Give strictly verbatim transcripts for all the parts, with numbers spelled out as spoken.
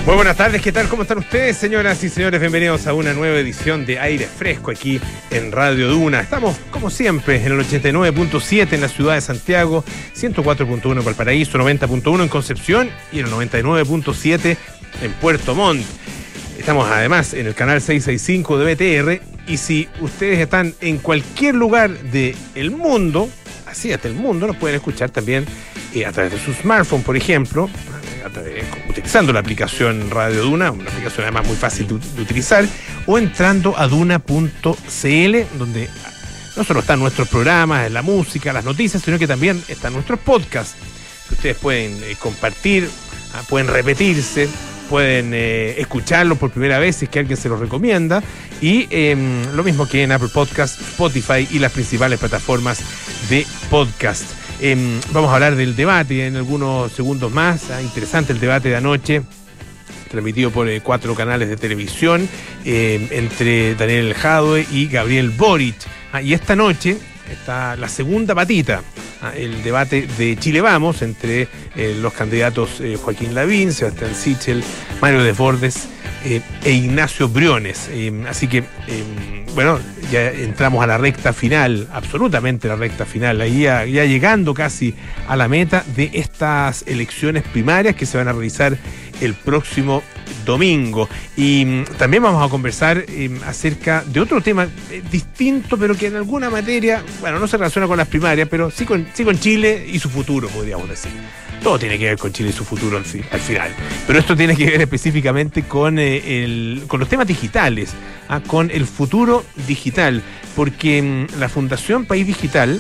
Muy buenas tardes, ¿qué tal? ¿Cómo están ustedes, señoras y señores? Bienvenidos a una nueva edición de Aire Fresco aquí en Radio Duna. Estamos, como siempre, en el ochenta y nueve punto siete en la ciudad de Santiago, ciento cuatro punto uno en Valparaíso, noventa punto uno en Concepción y en el noventa y nueve punto siete en Puerto Montt. Estamos además en el canal seiscientos sesenta y cinco de B T R, y si ustedes están en cualquier lugar del mundo, así hasta el mundo, nos pueden escuchar también eh, a través de su smartphone, por ejemplo, a través, utilizando la aplicación Radio Duna, una aplicación además muy fácil de, de utilizar, o entrando a duna punto c l, donde no solo están nuestros programas, la música, las noticias, sino que también están nuestros podcasts, que ustedes pueden eh, compartir, ah, pueden repetirse, pueden eh, escucharlo por primera vez si es que alguien se lo recomienda, y eh, lo mismo que en Apple Podcasts, Spotify y las principales plataformas de podcast. Eh, vamos a hablar del debate en algunos segundos más. Ah, interesante el debate de anoche, transmitido por eh, cuatro canales de televisión, eh, entre Daniel Jadwe y Gabriel Boric. Ah, y esta noche está la segunda patita, ah, el debate de Chile Vamos, entre eh, los candidatos eh, Joaquín Lavín, Sebastián Sichel, Mario Desbordes eh, e Ignacio Briones. Eh, así que, eh, bueno, ya entramos a la recta final, absolutamente la recta final, ahí ya, ya llegando casi a la meta de estas elecciones primarias que se van a realizar el próximo domingo. Y mm, también vamos a conversar eh, acerca de otro tema eh, distinto, pero que en alguna materia, bueno, no se relaciona con las primarias, pero sí con, sí con Chile y su futuro, podríamos decir. Todo tiene que ver con Chile y su futuro al, fi, al final. Pero esto tiene que ver específicamente con, eh, el, con los temas digitales, ¿ah? Con el futuro digital, porque mm, la Fundación País Digital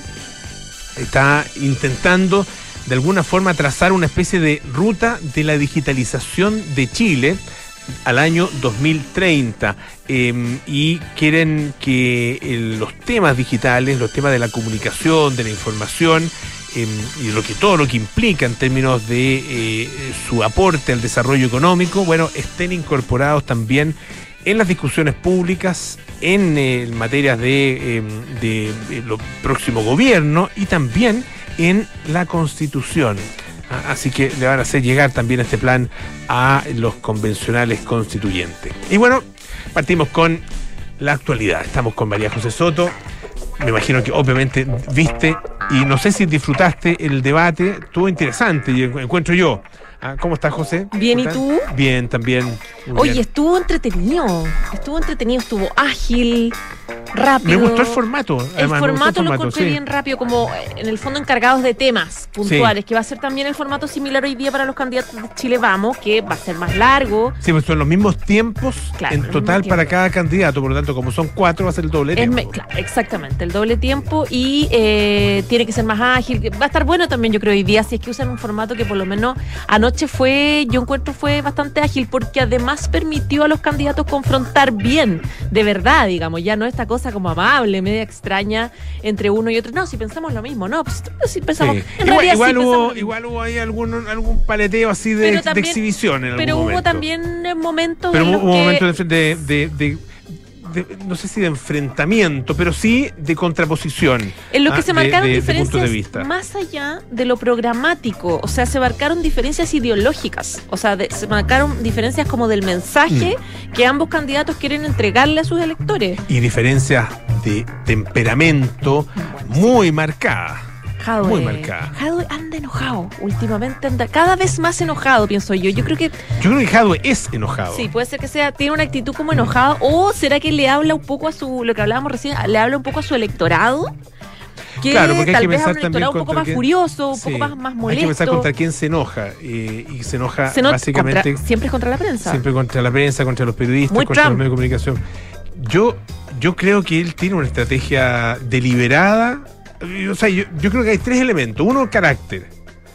está intentando de alguna forma trazar una especie de ruta de la digitalización de Chile al año dos mil treinta, eh, y quieren que eh, los temas digitales, los temas de la comunicación, de la información, eh, y lo que todo lo que implica en términos de eh, su aporte al desarrollo económico, bueno, estén incorporados también en las discusiones públicas, en eh, materias de, eh, de, de lo próximo gobierno y también en la Constitución. Así que le van a hacer llegar también este plan a los convencionales constituyentes. Y bueno, partimos con la actualidad. Estamos con María José Soto. Me imagino que obviamente viste, y no sé si disfrutaste el debate. Estuvo interesante, y encuentro yo. ¿Cómo estás, José? Bien, ¿y tú? Bien, también. Oye, bien. Estuvo entretenido. Estuvo entretenido, estuvo ágil, rápido. Me gustó el formato. Además, el formato, el formato lo encontré sí. bien rápido, como en el fondo encargados de temas puntuales, sí. que va a ser también el formato similar hoy día para los candidatos de Chile Vamos, que va a ser más largo. Sí, pues son los mismos tiempos claro, en total para tiempo. Cada candidato, por lo tanto, como son cuatro, va a ser el doble es tiempo. Me, claro, exactamente, el doble tiempo, y eh, tiene que ser más ágil. Va a estar bueno también, yo creo, hoy día, si es que usan un formato que por lo menos anoche fue, yo encuentro fue bastante ágil, porque además permitió a los candidatos confrontar bien, de verdad, digamos, ya no esta cosa como amable, media extraña entre uno y otro. No, si pensamos lo mismo, no, pues si pensamos, sí. en igual, realidad igual sí hubo, pensamos igual hubo ahí algún, algún paleteo así de, también, de exhibición en algún pero momento. Pero hubo también momentos pero en hubo los momentos que... de, de, de, de De, no sé si de enfrentamiento, pero sí de contraposición. En lo que ah, se marcaron de, de, diferencias de vista. Más allá de lo programático, o sea, se marcaron diferencias ideológicas, o sea, de, se marcaron diferencias como del mensaje mm. que ambos candidatos quieren entregarle a sus electores. Y diferencias de temperamento muy marcadas. Jadwe, muy marcada. Jadwe anda enojado últimamente, anda cada vez más enojado, pienso yo. Yo creo que yo creo que Jadwe es enojado. Sí, puede ser que sea, tiene una actitud como enojado, o será que le habla un poco a su, lo que hablábamos recién, le habla un poco a su electorado. Que claro, porque tal hay que vez pensar un también un poco más quién, furioso, un sí, poco más, más molesto. Hay que pensar contra quién se enoja, eh, y se enoja se básicamente contra, siempre es contra la prensa. Siempre contra la prensa, contra los periodistas, Muy contra Trump. los medios de comunicación. Yo, yo creo que él tiene una estrategia deliberada. O sea, yo, yo creo que hay tres elementos. Uno, carácter.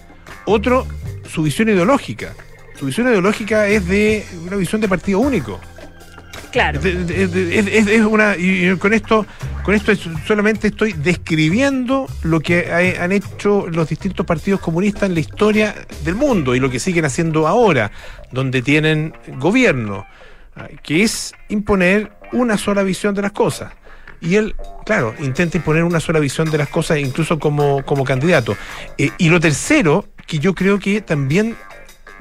Otro, su visión ideológica. Su visión ideológica es de una visión de partido único. Claro. Es, es, es, es, es una, y con esto, con esto es, solamente estoy describiendo lo que hay, han hecho los distintos partidos comunistas en la historia del mundo y lo que siguen haciendo ahora, donde tienen gobierno, que es imponer una sola visión de las cosas. Y él, claro, intenta imponer una sola visión de las cosas, incluso como, como candidato. Eh, y lo tercero, que yo creo que también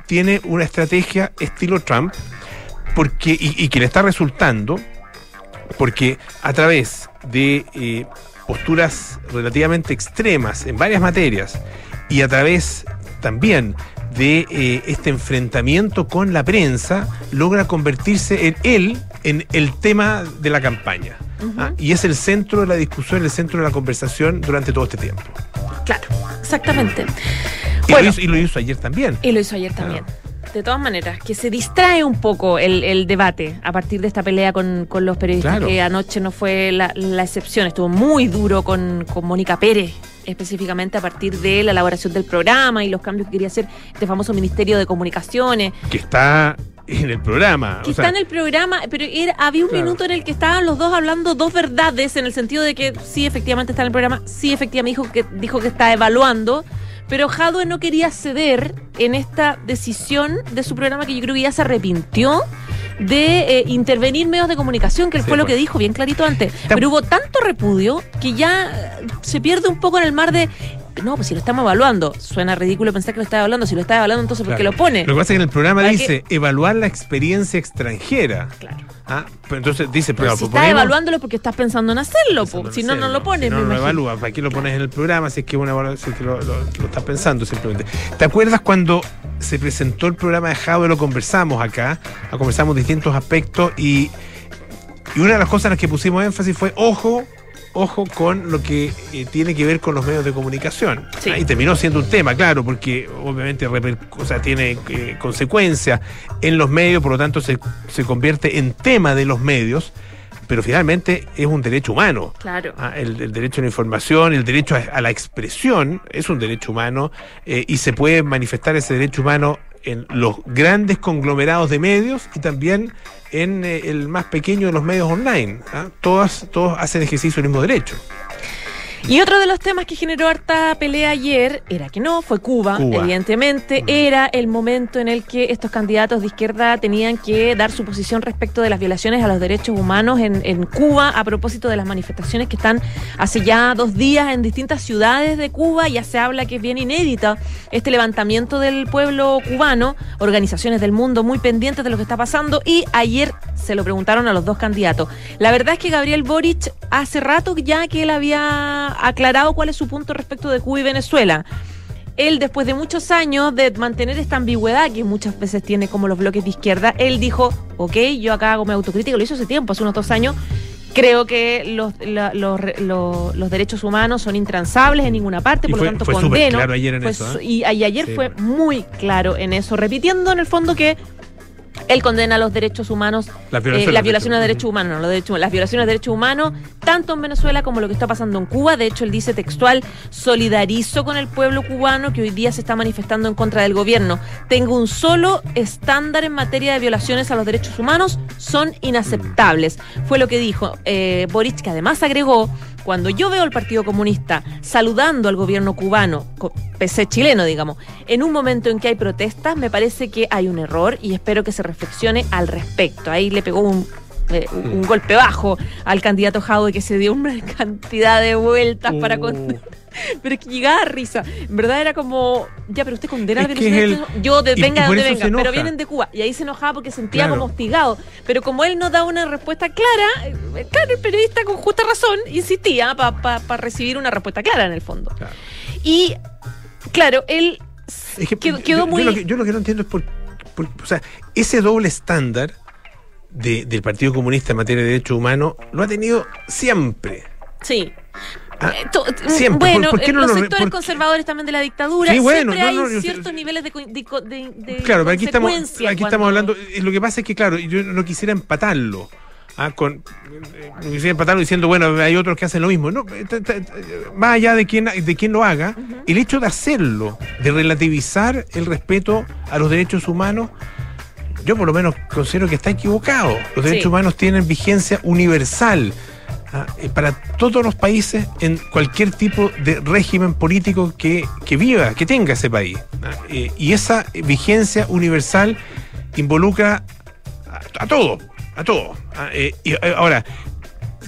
tiene una estrategia estilo Trump, porque y, y que le está resultando, porque a través de eh, posturas relativamente extremas en varias materias y a través también de eh, este enfrentamiento con la prensa, logra convertirse en él en el tema de la campaña. Uh-huh. ¿Ah? Y es el centro de la discusión, el centro de la conversación durante todo este tiempo. Claro, exactamente. Y, bueno, lo, hizo, y lo hizo ayer también. Y lo hizo ayer también. Ah. De todas maneras, que se distrae un poco el, el debate a partir de esta pelea con, con los periodistas, claro. Que anoche no fue la, la excepción, estuvo muy duro con, con Mónica Pérez, específicamente a partir de la elaboración del programa y los cambios que quería hacer este famoso Ministerio de Comunicaciones. Que está en el programa. Que o está sea, en el programa, pero era, había un claro. minuto en el que estaban los dos hablando dos verdades, en el sentido de que sí, efectivamente está en el programa, sí, efectivamente dijo que, dijo que está evaluando, pero Jadwe no quería ceder en esta decisión de su programa, que yo creo que ya se arrepintió de eh, intervenir medios de comunicación, que sí, fue lo que dijo bien clarito antes. Está... Pero hubo tanto repudio que ya se pierde un poco en el mar de... No, pues si lo estamos evaluando. Suena ridículo pensar que lo está evaluando. Si lo está evaluando, entonces ¿por qué claro. lo pone? Lo que pasa es que en el programa ¿Para dice qué? Evaluar la experiencia extranjera. Claro. Ah, pero entonces dice... Pero pero si ponemos, estás evaluándolo porque estás pensando en hacerlo. Pensando Si en no, hacerlo. no lo pones. Si no, no lo evalúas. ¿Para qué lo pones en el programa? Si es que, una, si es que lo, lo, lo estás pensando simplemente. ¿Te acuerdas cuando se presentó el programa de Jadwe? Lo conversamos acá. Conversamos distintos aspectos y, y una de las cosas en las que pusimos énfasis fue, ojo... Ojo con lo que eh, tiene que ver con los medios de comunicación. Sí. Ah, y terminó siendo un tema, claro, porque obviamente o sea, tiene eh, consecuencias en los medios, por lo tanto se, se convierte en tema de los medios, pero finalmente es un derecho humano. Claro. Ah, el, el derecho a la información, el derecho a, a la expresión es un derecho humano eh, y se puede manifestar ese derecho humano en los grandes conglomerados de medios y también en eh, el más pequeño de los medios online. ¿Ah? Todas, todos hacen ejercicio del mismo derecho. Y otro de los temas que generó harta pelea ayer era que no, fue Cuba, Cuba. evidentemente. Mm. Era el momento en el que estos candidatos de izquierda tenían que dar su posición respecto de las violaciones a los derechos humanos en, en Cuba, a propósito de las manifestaciones que están hace ya dos días en distintas ciudades de Cuba. Ya se habla que es bien inédita este levantamiento del pueblo cubano, organizaciones del mundo muy pendientes de lo que está pasando, y ayer se lo preguntaron a los dos candidatos. La verdad es que Gabriel Boric hace rato ya que él había aclarado cuál es su punto respecto de Cuba y Venezuela. Él, después de muchos años de mantener esta ambigüedad que muchas veces tiene como los bloques de izquierda, él dijo, ok, yo acá hago mi autocrítica, lo hizo hace tiempo, hace unos dos años, creo que los, la, los, los, los derechos humanos son intransables en ninguna parte, y por fue, lo tanto fue condeno. Claro ayer en fue, eso, ¿eh? y, y ayer sí. fue muy claro en eso, repitiendo en el fondo que él condena los derechos humanos, las violaciones, eh, las violaciones de derechos humanos, no, los derechos, las violaciones de derechos humanos, tanto en Venezuela como lo que está pasando en Cuba. De hecho, él dice textual, solidarizo con el pueblo cubano que hoy día se está manifestando en contra del gobierno. Tengo un solo estándar en materia de violaciones a los derechos humanos, son inaceptables. Fue lo que dijo eh, Boric, que además agregó, cuando yo veo al Partido Comunista saludando al gobierno cubano, P C chileno, digamos, en un momento en que hay protestas, me parece que hay un error y espero que se reflexione al respecto. Ahí le pegó un, eh, un, un golpe bajo al candidato Jadwe, que se dio una cantidad de vueltas uh. para... Con... Pero es que llegaba a risa. En verdad era como, ya, pero usted condena a Venezuela. El... Yo, de, venga de donde venga, pero vienen de Cuba. Y ahí se enojaba porque sentía claro. como hostigado. Pero como él no da una respuesta clara, claro, el periodista con justa razón insistía para pa, pa recibir una respuesta clara en el fondo. Claro. Y, claro, él es que, quedó, quedó yo, muy... Yo lo, que, yo lo que no entiendo es por, por... O sea, ese doble estándar de, del Partido Comunista en materia de derechos humanos lo ha tenido siempre. Sí. Ah, siempre. Bueno, ¿Por, por qué no los lo, sectores por... conservadores también de la dictadura, sí, bueno, siempre no, hay no, ciertos yo, niveles de, de, de, de claro, pero aquí estamos, aquí cuando... estamos hablando, lo que pasa es que claro, yo no quisiera empatarlo, ¿ah? con, no quisiera empatarlo diciendo, bueno, hay otros que hacen lo mismo, no, t, t, t, más allá de quién, de quién lo haga, uh-huh. el hecho de hacerlo, de relativizar el respeto a los derechos humanos, yo por lo menos considero que está equivocado. Los derechos sí. humanos tienen vigencia universal ¿ah? para todos los países en cualquier tipo de régimen político que, que viva, que tenga ese país. ¿ah? Eh, y esa vigencia universal involucra a, a todo, a todo. ¿ah? Eh, y ahora,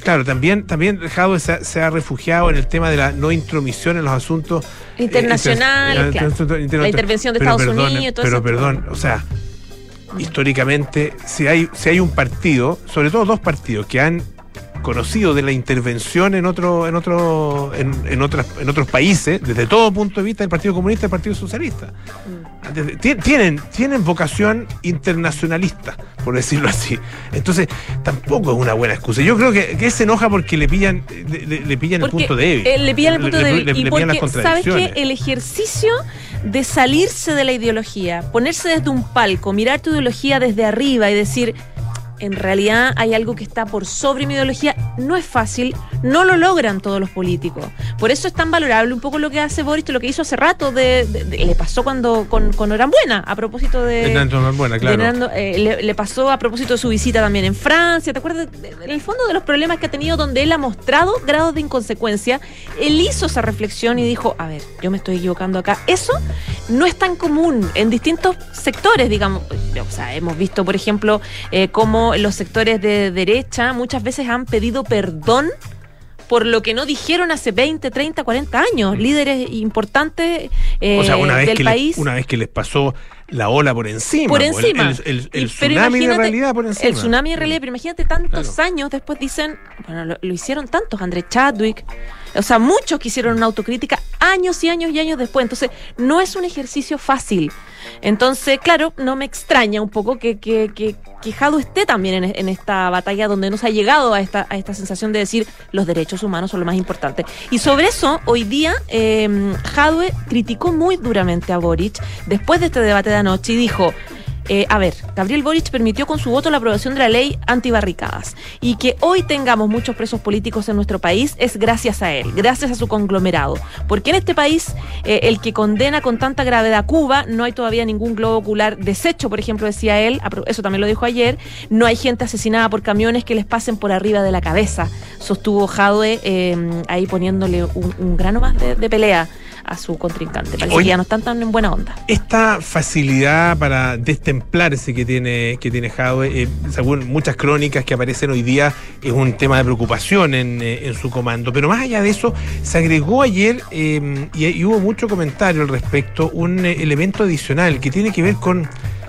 claro, también, también Jadwe se, se ha refugiado en el tema de la no intromisión en los asuntos internacionales, eh, inter, claro. inter, la intervención de pero Estados perdón, Unidos. Todo pero eso perdón, o sea, mm. históricamente, si hay, si hay un partido, sobre todo dos partidos que han conocido de la intervención en otro, en otro, en, en otras, en otros países, desde todo punto de vista, del Partido Comunista y el Partido Socialista. Mm. Tienen, tienen vocación internacionalista, por decirlo así. Entonces, tampoco es una buena excusa. Yo creo que, que se enoja porque le pillan, le, le pillan porque el punto débil. Eh, le pillan el punto le, débil. Le, le, y le porque, ¿sabes qué? El ejercicio de salirse de la ideología, ponerse desde un palco, mirar tu ideología desde arriba y decir, en realidad hay algo que está por sobre mi ideología, no es fácil, no lo logran todos los políticos. Por eso es tan valorable un poco lo que hace Boric, lo que hizo hace rato, de, de, de, le pasó cuando con, con Norambuena, a propósito de... de Norambuena, claro. De Nando, eh, le, le pasó a propósito de su visita también en Francia, ¿te acuerdas? En el fondo de los problemas que ha tenido, donde él ha mostrado grados de inconsecuencia, él hizo esa reflexión y dijo, a ver, yo me estoy equivocando acá. Eso no es tan común en distintos sectores, digamos. O sea, hemos visto, por ejemplo, eh, cómo los sectores de derecha muchas veces han pedido perdón por lo que no dijeron hace veinte, treinta, cuarenta años, líderes importantes eh, o sea, una vez del que país. Les, una vez que les pasó la ola por encima. Por encima. El, el, el, el tsunami de realidad por encima. El tsunami de realidad, pero imagínate tantos claro. años después dicen, bueno, lo, lo hicieron tantos, André Chadwick, o sea, muchos que hicieron una autocrítica años y años y años después. Entonces, no es un ejercicio fácil. Entonces, claro, no me extraña un poco que, que, que, que Jadwe esté también en, en esta batalla donde nos ha llegado a esta, a esta sensación de decir los derechos humanos son lo más importante. Y sobre eso, hoy día, eh, Jadwe criticó muy duramente a Boric después de este debate de anoche y dijo... Eh, a ver, Gabriel Boric permitió con su voto la aprobación de la ley antibarricadas y que hoy tengamos muchos presos políticos en nuestro país es gracias a él, gracias a su conglomerado, porque en este país eh, el que condena con tanta gravedad a Cuba, no hay todavía ningún globo ocular deshecho, por ejemplo, decía él, eso también lo dijo ayer, no hay gente asesinada por camiones que les pasen por arriba de la cabeza, sostuvo Jadwe eh, ahí poniéndole un, un grano más de, de pelea a su contrincante. Parece Oye, que ya no están tan en buena onda. Esta facilidad para destemplarse que tiene, que tiene Jadwe, eh, según muchas crónicas que aparecen hoy día, es un tema de preocupación en, eh, en su comando. Pero más allá de eso, se agregó ayer, eh, y, y hubo mucho comentario al respecto, un eh, elemento adicional que tiene que ver con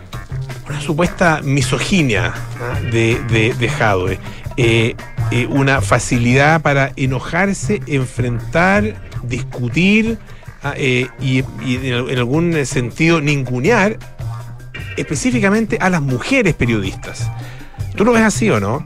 una supuesta misoginia ¿no? de, de, de Jadwe. Eh, eh, una facilidad para enojarse, enfrentar, discutir, Eh, y, y en algún sentido ningunear específicamente a las mujeres periodistas. ¿Tú lo ves así o no?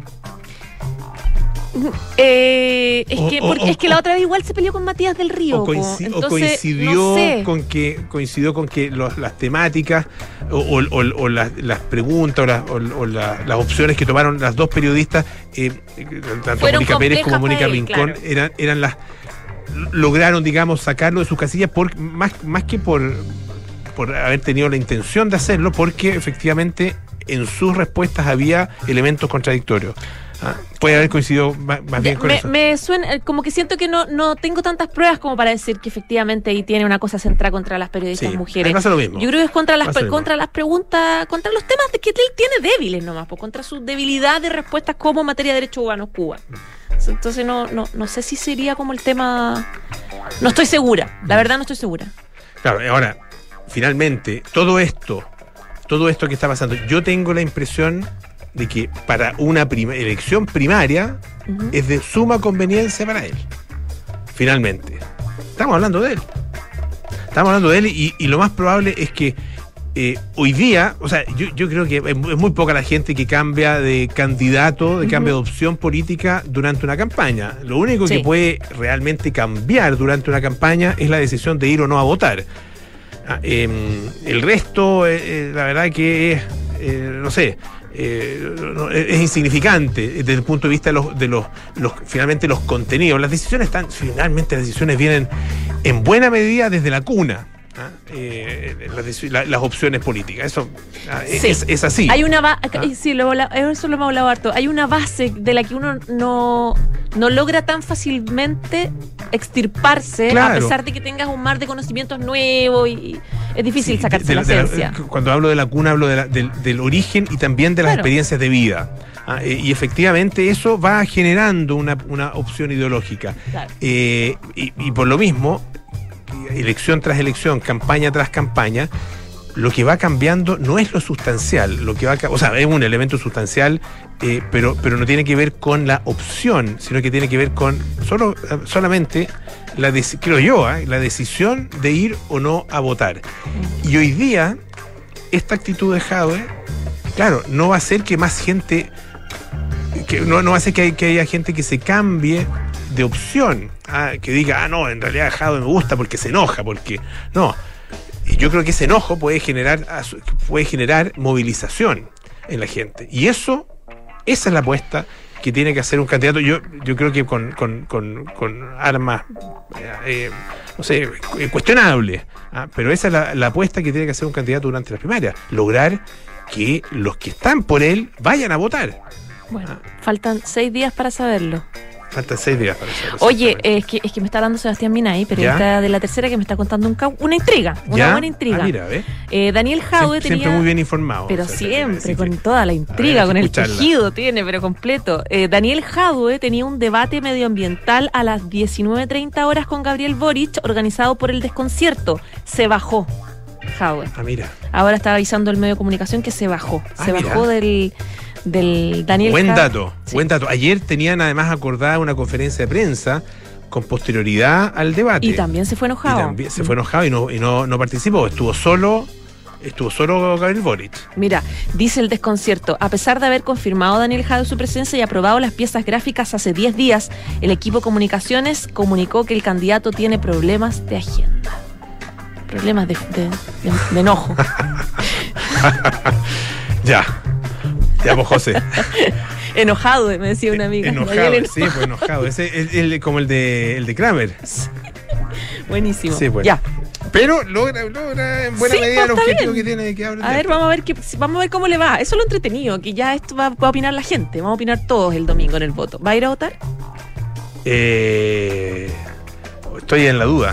Eh, es, o, que, o, porque, o, es que la otra vez igual se peleó con Matías del Río. O, coinci Entonces, o coincidió, no sé. con que, coincidió con que los, las temáticas o, o, o, o las, las preguntas o, las, o, o la, las opciones que tomaron las dos periodistas, eh, tanto Fueron Mónica Pérez como Mónica él, Rincón, claro. eran, eran las lograron, digamos, sacarlo de sus casillas por, más, más que por, por haber tenido la intención de hacerlo, porque efectivamente en sus respuestas había elementos contradictorios. Ah, puede haber coincidido más, más bien con me, eso. Me suena, como que siento que no, no tengo tantas pruebas como para decir que efectivamente ahí tiene una cosa central contra las periodistas sí, mujeres. pasa lo mismo. Yo creo que es contra las, Pasa contra las preguntas, contra los temas de que él tiene débiles nomás, pues, contra su debilidad de respuestas como en materia de derechos humanos Cuba. Entonces no, no, no sé si sería como el tema. No estoy segura, la verdad no estoy segura. Claro, ahora, finalmente, todo esto, todo esto que está pasando, yo tengo la impresión de que para una prim- elección primaria uh-huh. es de suma conveniencia para él. Finalmente. Estamos hablando de él. Estamos hablando de él y, y lo más probable es que Eh, hoy día, o sea, yo, yo creo que es muy poca la gente que cambia de candidato, de uh-huh. cambio de opción política durante una campaña. Lo único sí. que puede realmente cambiar durante una campaña es la decisión de ir o no a votar. Ah, eh, el resto, eh, la verdad que es, eh, no sé, eh, no, es insignificante desde el punto de vista de los, de los, los, finalmente los contenidos. Las decisiones están, finalmente las decisiones vienen en buena medida desde la cuna. ¿Ah? Eh, las, la, las opciones políticas, eso ah, sí. es, es así. Hay una ba- ¿Ah? sí, lo, eso lo hemos hablado harto. Hay una base de la que uno no, no logra tan fácilmente extirparse, Claro. a pesar de que tengas un mar de conocimientos nuevos y es difícil Sí, sacarse de- la de la- esencia. Cuando hablo de la cuna, hablo de la- del, del origen y también de las Claro. experiencias de vida. Ah, eh, y efectivamente eso va generando una, una opción ideológica. Claro. Eh, y, y por lo mismo, elección tras elección, campaña tras campaña, lo que va cambiando no es lo sustancial, lo que va ca- o sea, es un elemento sustancial, eh, pero, pero no tiene que ver con la opción, sino que tiene que ver con solo, solamente la deci- creo yo, ¿eh? la decisión de ir o no a votar. Y hoy día, esta actitud de Jadwe, claro, no va a hacer que más gente, que no, no va a hacer que, hay- que haya gente que se cambie de opción, ah, que diga, ah, no, en realidad Jadwe me gusta porque se enoja, porque no. Y yo creo que ese enojo puede generar, puede generar movilización en la gente. Y eso, esa es la apuesta que tiene que hacer un candidato. Yo, yo creo que con, con, con, con armas, eh, no sé, cuestionables. ¿ah? Pero esa es la, la apuesta que tiene que hacer un candidato durante las primarias. Lograr que los que están por él vayan a votar. Bueno, Ah. faltan seis días para saberlo. Faltan seis días para hacerlo. Oye, exactamente. eh, es que, es que me está hablando Sebastián Minay, periodista de La Tercera, que me está contando un ca- una intriga, una ¿Ya? buena intriga. Ah, mira, ¿ves? Eh, Daniel Jadwe Siem- tenía... Siempre muy bien informado. Pero o sea, siempre, así con que- toda la intriga, hay que con el escucharla. tejido tiene, pero completo. Eh, Daniel Jadwe tenía un debate medioambiental a las diecinueve treinta horas con Gabriel Boric, organizado por El Desconcierto. Se bajó Jadwe. Ah, mira. Ahora está avisando el medio de comunicación que se bajó. Ah, se mira. bajó del, del Daniel Buen Jadwe. dato, Sí. buen dato. Ayer tenían además acordada una conferencia de prensa con posterioridad al debate. Y también se fue Y enojado. también se fue enojado y no, y no, no participó. Estuvo solo, estuvo solo Gabriel Boric. Mira, dice El Desconcierto, a pesar de haber confirmado Daniel Jadwe su presencia y aprobado las piezas gráficas hace diez días, el equipo de comunicaciones comunicó que el candidato tiene problemas de agenda. Problemas de, de, de- de enojo. Ya. Ya, pues José. Enojado, me decía una amiga. Enojado, Daniel sí, pues enojado. Ese es el, como el de, el de Kramer. Buenísimo. Sí, pues. Ya. Pero logra, logra en buena Sí, medida pues, el está objetivo bien. que tiene que hablar. A ver, vamos a ver qué, vamos a ver cómo le va. Eso es lo entretenido, que ya esto va, va a opinar la gente. Vamos a opinar todos el domingo en el voto. ¿Va a ir a votar? Eh, estoy en la duda.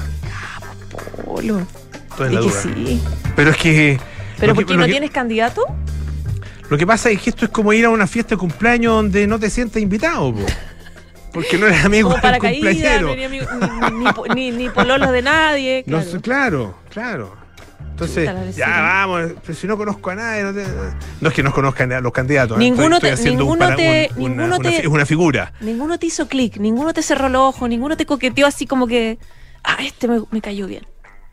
Polo. Estoy en Y la que duda. sí. Pero es que. ¿Pero lo por que- qué lo no que- tienes candidato? Lo que pasa es que esto es como ir a una fiesta de cumpleaños donde no te sientes invitado, po. Porque no eres amigo Como del paracaídas, cumpleañero. no, ni, ni, ni, po- ni, ni pololos de nadie. No Claro. sé, claro, claro. Entonces, Chuta, la ya vecina. vamos, pero si no conozco a nadie, no, te- no es que no conozcan a los candidatos. ¿eh? Ninguno estoy, te- estoy haciendo un ninguno para- te- un- una, ninguno una te- fi- es una figura. Ninguno te hizo clic, ninguno te cerró los ojos, ninguno te coqueteó así como que, ah, este me, me cayó bien.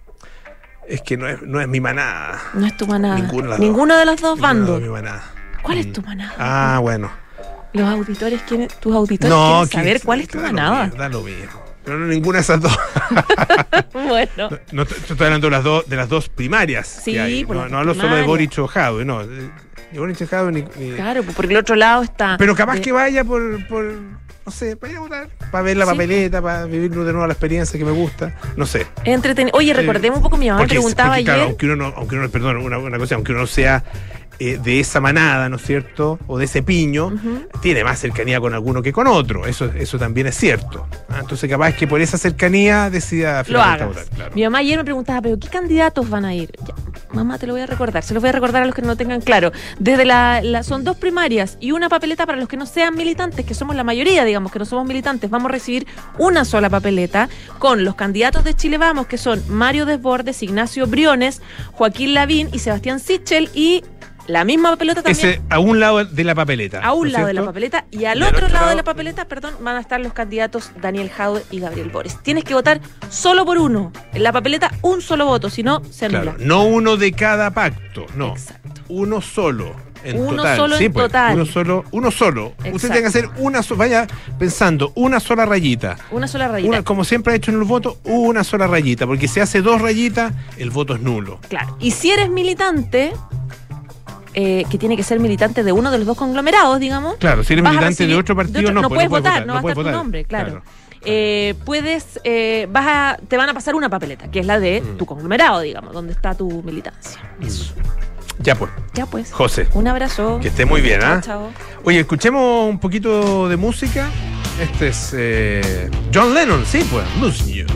Es que no es, no es mi manada. No es tu manada. Ninguno de las Ninguno de los dos Ninguno bandos. de mi manada. ¿Cuál Mm. es tu manada? Ah, bueno. Los auditores quieren, tus auditores No, quieren que- saber cuál es tu da lo manada. mismo, Da lo mismo. Pero no ninguna de esas dos. Bueno. No, no te- te estoy hablando de las dos, de las dos primarias. Sí, que hay. por No, las no hablo solo de primarias. Boric o Jadwe, no. eh, Ni Boric o Jadwe ni, ni- Claro, pues porque el otro lado está. Pero capaz de- que vaya por, por, no sé, para ir a votar, para ver la Sí. papeleta, para vivir de nuevo la experiencia que me gusta, no sé. Entretenido. Oye, recordemos un poco, mi mamá me Porque- preguntaba porque, claro, ayer. aunque uno no, aunque uno, perdón, una, una cosa, aunque uno no sea eh, de esa manada, ¿no es cierto? O de ese piño, Ujú. tiene más cercanía con alguno que con otro. Eso, eso también es cierto. Ah, entonces, capaz que por esa cercanía decida Lo finalmente hagas. votar. Claro. Mi mamá ayer me preguntaba, ¿pero qué candidatos van a ir? Ya, mamá, te lo voy a recordar. Se los voy a recordar a los que no lo tengan claro. Desde la, la- son dos primarias y una papeleta para los que no sean militantes, que somos la mayoría, digamos, que no somos militantes. Vamos a recibir una sola papeleta con los candidatos de Chile Vamos, que son Mario Desbordes, Ignacio Briones, Joaquín Lavín y Sebastián Sichel, y la misma papeleta también. Ese a un lado de la papeleta. A un ¿no es lado de la cierto? papeleta y al Y al otro otro lado de lado- la papeleta, perdón, van a estar los candidatos Daniel Jadwe y Gabriel Boric. Tienes que votar solo por uno. En la papeleta, un solo voto, si no, se anula. Claro, no uno de cada pacto, no. Exacto. Uno solo. En Uno total. solo Sí, en pues, total. Uno solo, uno solo. Exacto. Usted tiene que hacer una sola, vaya pensando, una sola rayita. Una sola rayita. Una- como siempre ha hecho en los votos, una sola rayita, porque si hace dos rayitas, el voto es nulo. Claro. Y si eres militante, eh, que tiene que ser militante de uno de los dos conglomerados, digamos. Claro, si eres vas a militante de recibir- otro partido, otro- no, no pues, puedes no votar, no va a puedes estar tu votar. nombre, claro. Eh, puedes, eh, vas a, te van a pasar una papeleta, que es la de Mm. tu conglomerado, digamos, donde está tu militancia. Eso. Ya pues, Ya pues. José, Un abrazo. que esté muy bien, ¿ah? Chao, chao. Oye, escuchemos un poquito de música. Este es eh, John Lennon, sí, pues, Losing You.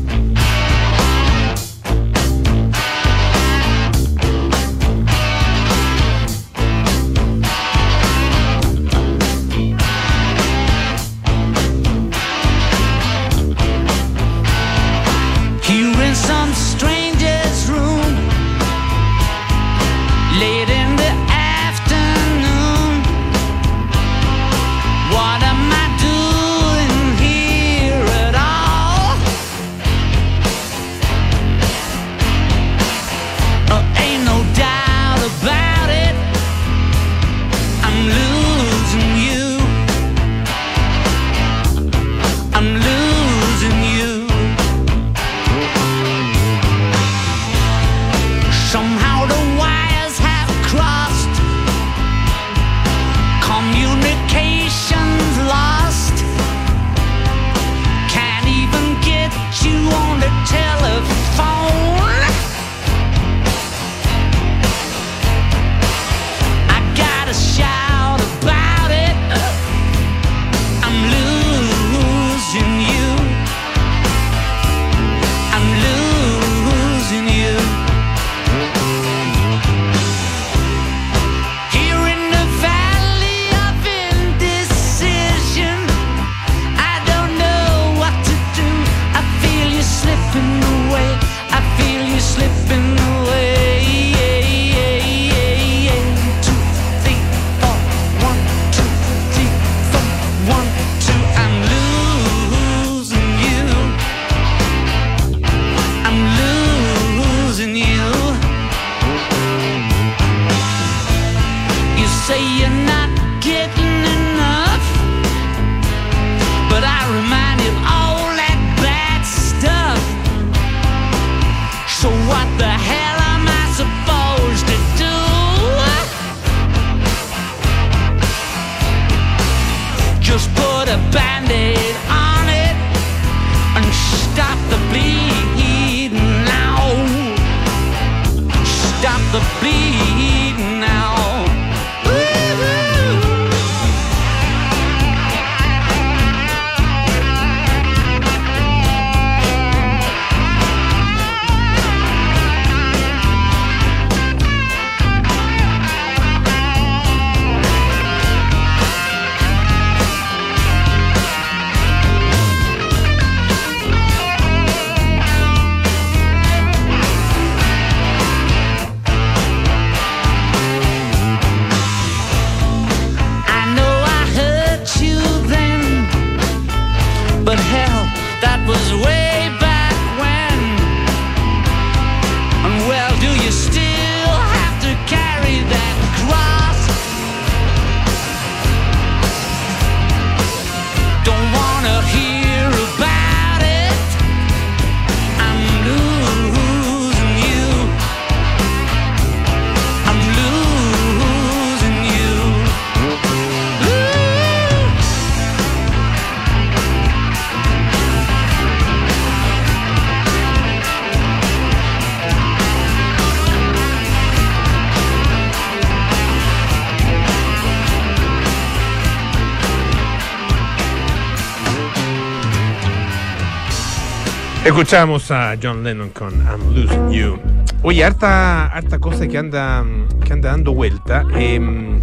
Escuchamos a John Lennon con I'm Losing You. Oye, harta, harta cosa que anda, que anda dando vuelta. Eh,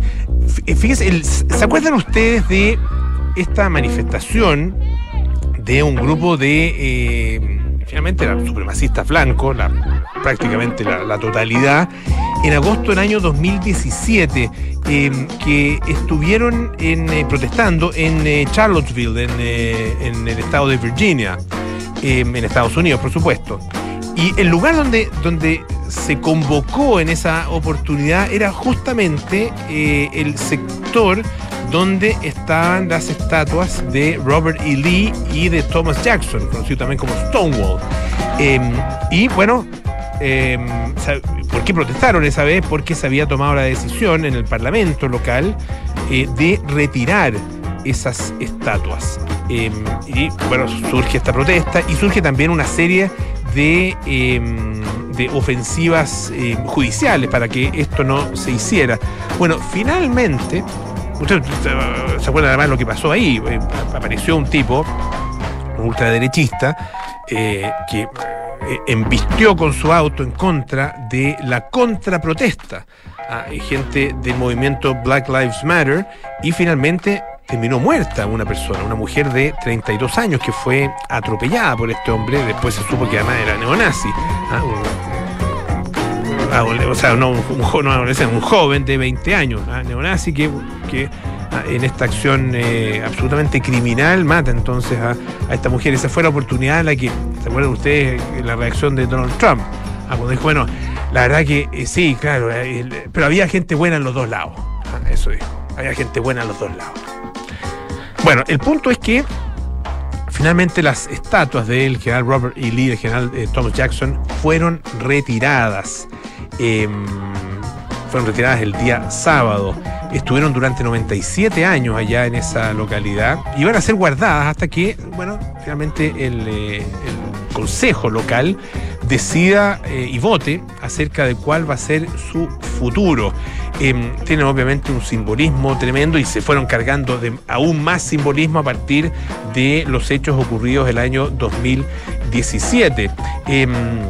fíjense, el, ¿se acuerdan ustedes de esta manifestación de un grupo de, eh, finalmente eran supremacistas blancos, la, prácticamente la, la totalidad, en agosto del año dos mil diecisiete, eh, que estuvieron en, eh, protestando en eh, Charlottesville, en, eh, en el estado de Virginia, eh, en Estados Unidos, por supuesto. Y el lugar donde, donde se convocó en esa oportunidad era justamente eh, el sector donde estaban las estatuas de Robert E. Lee y de Thomas Jackson, conocido también como Stonewall. Eh, y bueno, eh, ¿por qué protestaron esa vez? Porque se había tomado la decisión en el parlamento local eh, de retirar esas estatuas. Eh, y bueno, surge esta protesta y surge también una serie de, eh, de ofensivas eh, judiciales para que esto no se hiciera. Bueno, finalmente usted se acuerda además lo que pasó ahí. Eh, apareció un tipo, un ultraderechista, eh, que eh, embistió con su auto en contra de la contraprotesta a gente del movimiento Black Lives Matter, y finalmente terminó muerta una persona, una mujer de treinta y dos años que fue atropellada por este hombre. Después se supo que además era neonazi. ¿Ah? Un, o sea, no un, un, no, un joven de veinte años, ¿ah? Neonazi que, que ¿ah? en esta acción eh, absolutamente criminal mata entonces a, a esta mujer. Esa fue la oportunidad en la que, ¿se acuerdan ustedes la reacción de Donald Trump? ¿Ah? Cuando dijo, bueno, la verdad que eh, sí, claro, eh, pero había gente buena en los dos lados. ¿Ah? Eso dijo, había gente buena en los dos lados. Bueno, el punto es que finalmente las estatuas del general Robert E. Lee y el general eh, Thomas Jackson fueron retiradas. Eh, fueron retiradas el día sábado. Estuvieron durante noventa y siete años allá en esa localidad y van a ser guardadas hasta que, bueno, finalmente el, eh, el consejo local decida eh, y vote acerca de cuál va a ser su futuro. Eh, tienen obviamente un simbolismo tremendo y se fueron cargando de aún más simbolismo a partir de los hechos ocurridos el año dos mil diecisiete. Eh,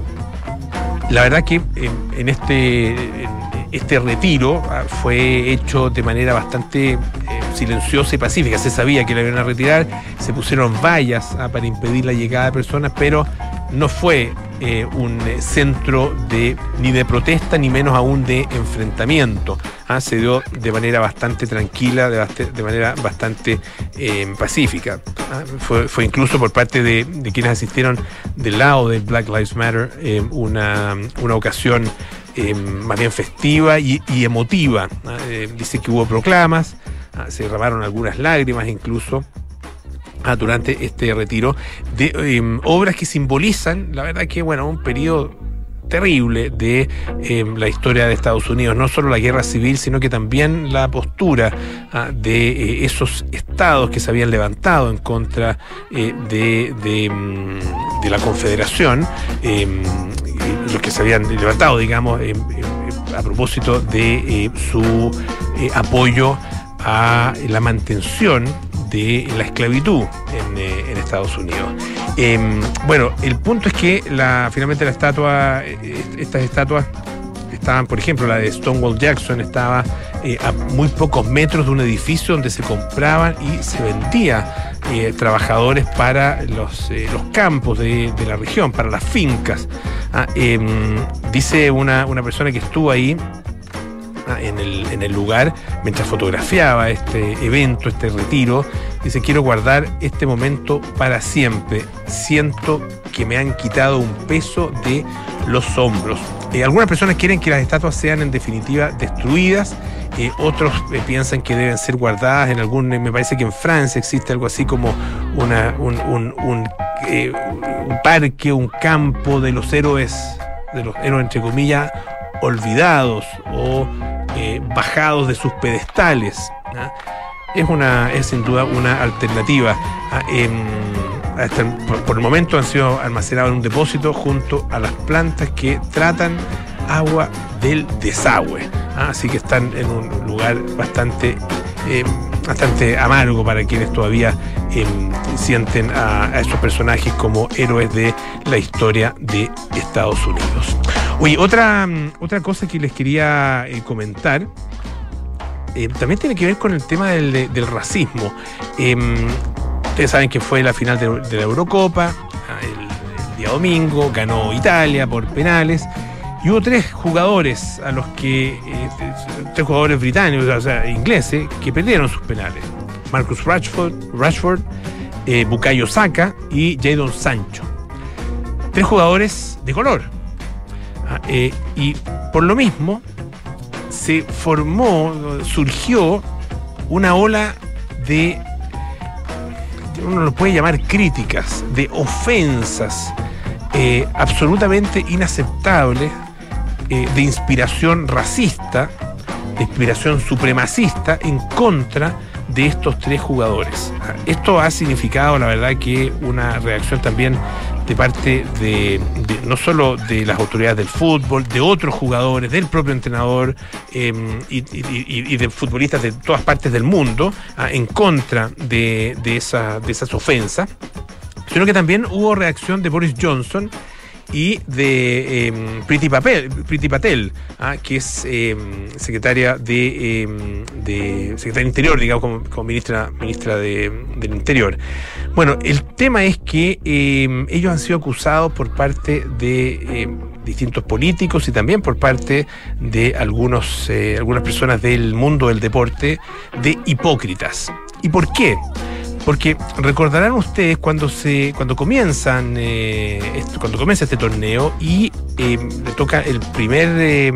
la verdad que eh, en este... En, Este retiro fue hecho de manera bastante eh, silenciosa y pacífica. Se sabía que la iban a retirar, se pusieron vallas ah, para impedir la llegada de personas, pero no fue eh, un centro de ni de protesta, ni menos aún de enfrentamiento. Ah, se dio de manera bastante tranquila, de, de manera bastante eh, pacífica. Ah, fue, fue incluso por parte de, de quienes asistieron del lado de Black Lives Matter eh, una, una ocasión Eh, más bien festiva y, y emotiva. Eh, dice que hubo proclamas, ah, se derramaron algunas lágrimas incluso ah, durante este retiro de eh, obras que simbolizan, la verdad que bueno, un periodo terrible de eh, la historia de Estados Unidos, no solo la guerra civil, sino que también la postura ah, de eh, esos estados que se habían levantado en contra eh, de, de, de la Confederación, eh, los que se habían levantado, digamos, eh, eh, a propósito de eh, su eh, apoyo a la mantención de la esclavitud en, eh, en Estados Unidos. Eh, bueno, el punto es que la, finalmente la estatua, eh, estas estatuas estaban, por ejemplo, la de Stonewall Jackson estaba eh, a muy pocos metros de un edificio donde se compraban y se vendía eh, trabajadores para los, eh, los campos de, de la región, para las fincas. Ah, eh, dice una, una persona que estuvo ahí En el, en el lugar, mientras fotografiaba este evento, este retiro, dice: quiero guardar este momento para siempre. Siento que me han quitado un peso de los hombros. Eh, algunas personas quieren que las estatuas sean en definitiva destruidas, eh, otros eh, piensan que deben ser guardadas en algún, eh, me parece que en Francia existe algo así como una, un, un, un, eh, un parque, un campo de los héroes, de los héroes entre comillas, olvidados o eh, bajados de sus pedestales. ¿Ah? Es una, es sin duda una alternativa. ¿Ah? Eh, hasta el, por, por el momento han sido almacenados en un depósito junto a las plantas que tratan agua del desagüe. ¿Ah? Así que están en un lugar bastante eh, bastante amargo para quienes todavía eh, sienten a, a estos personajes como héroes de la historia de Estados Unidos. Oye, otra, otra cosa que les quería eh, comentar eh, también tiene que ver con el tema del, del racismo. Eh, ustedes saben que fue la final de, de la Eurocopa el, el día domingo, ganó Italia por penales y hubo tres jugadores a los que eh, tres jugadores británicos, o sea, ingleses, que perdieron sus penales. Marcus Rashford, Rashford eh, Bukayo Saka y Jadon Sancho. Tres jugadores de color. Ah, eh, y por lo mismo se formó, surgió una ola de, uno lo puede llamar críticas, de ofensas eh, absolutamente inaceptables, eh, de inspiración racista, de inspiración supremacista en contra de estos tres jugadores. Esto ha significado, la verdad, que una reacción también de parte de, de no solo de las autoridades del fútbol, de otros jugadores, del propio entrenador eh, y, y, y de futbolistas de todas partes del mundo ah, en contra de, de, esa, de esas ofensas, sino que también hubo reacción de Boris Johnson y de eh, Priti Patel, Priti Patel ah, que es eh, secretaria de, eh, de secretaria de Interior, digamos, como, como ministra, ministra de, del Interior. Bueno, el tema es que eh, ellos han sido acusados por parte de eh, distintos políticos y también por parte de algunos, eh, algunas personas del mundo del deporte de hipócritas. ¿Y por qué? Porque recordarán ustedes cuando se cuando comienzan eh, esto, cuando comienza este torneo y eh, le toca el primer eh,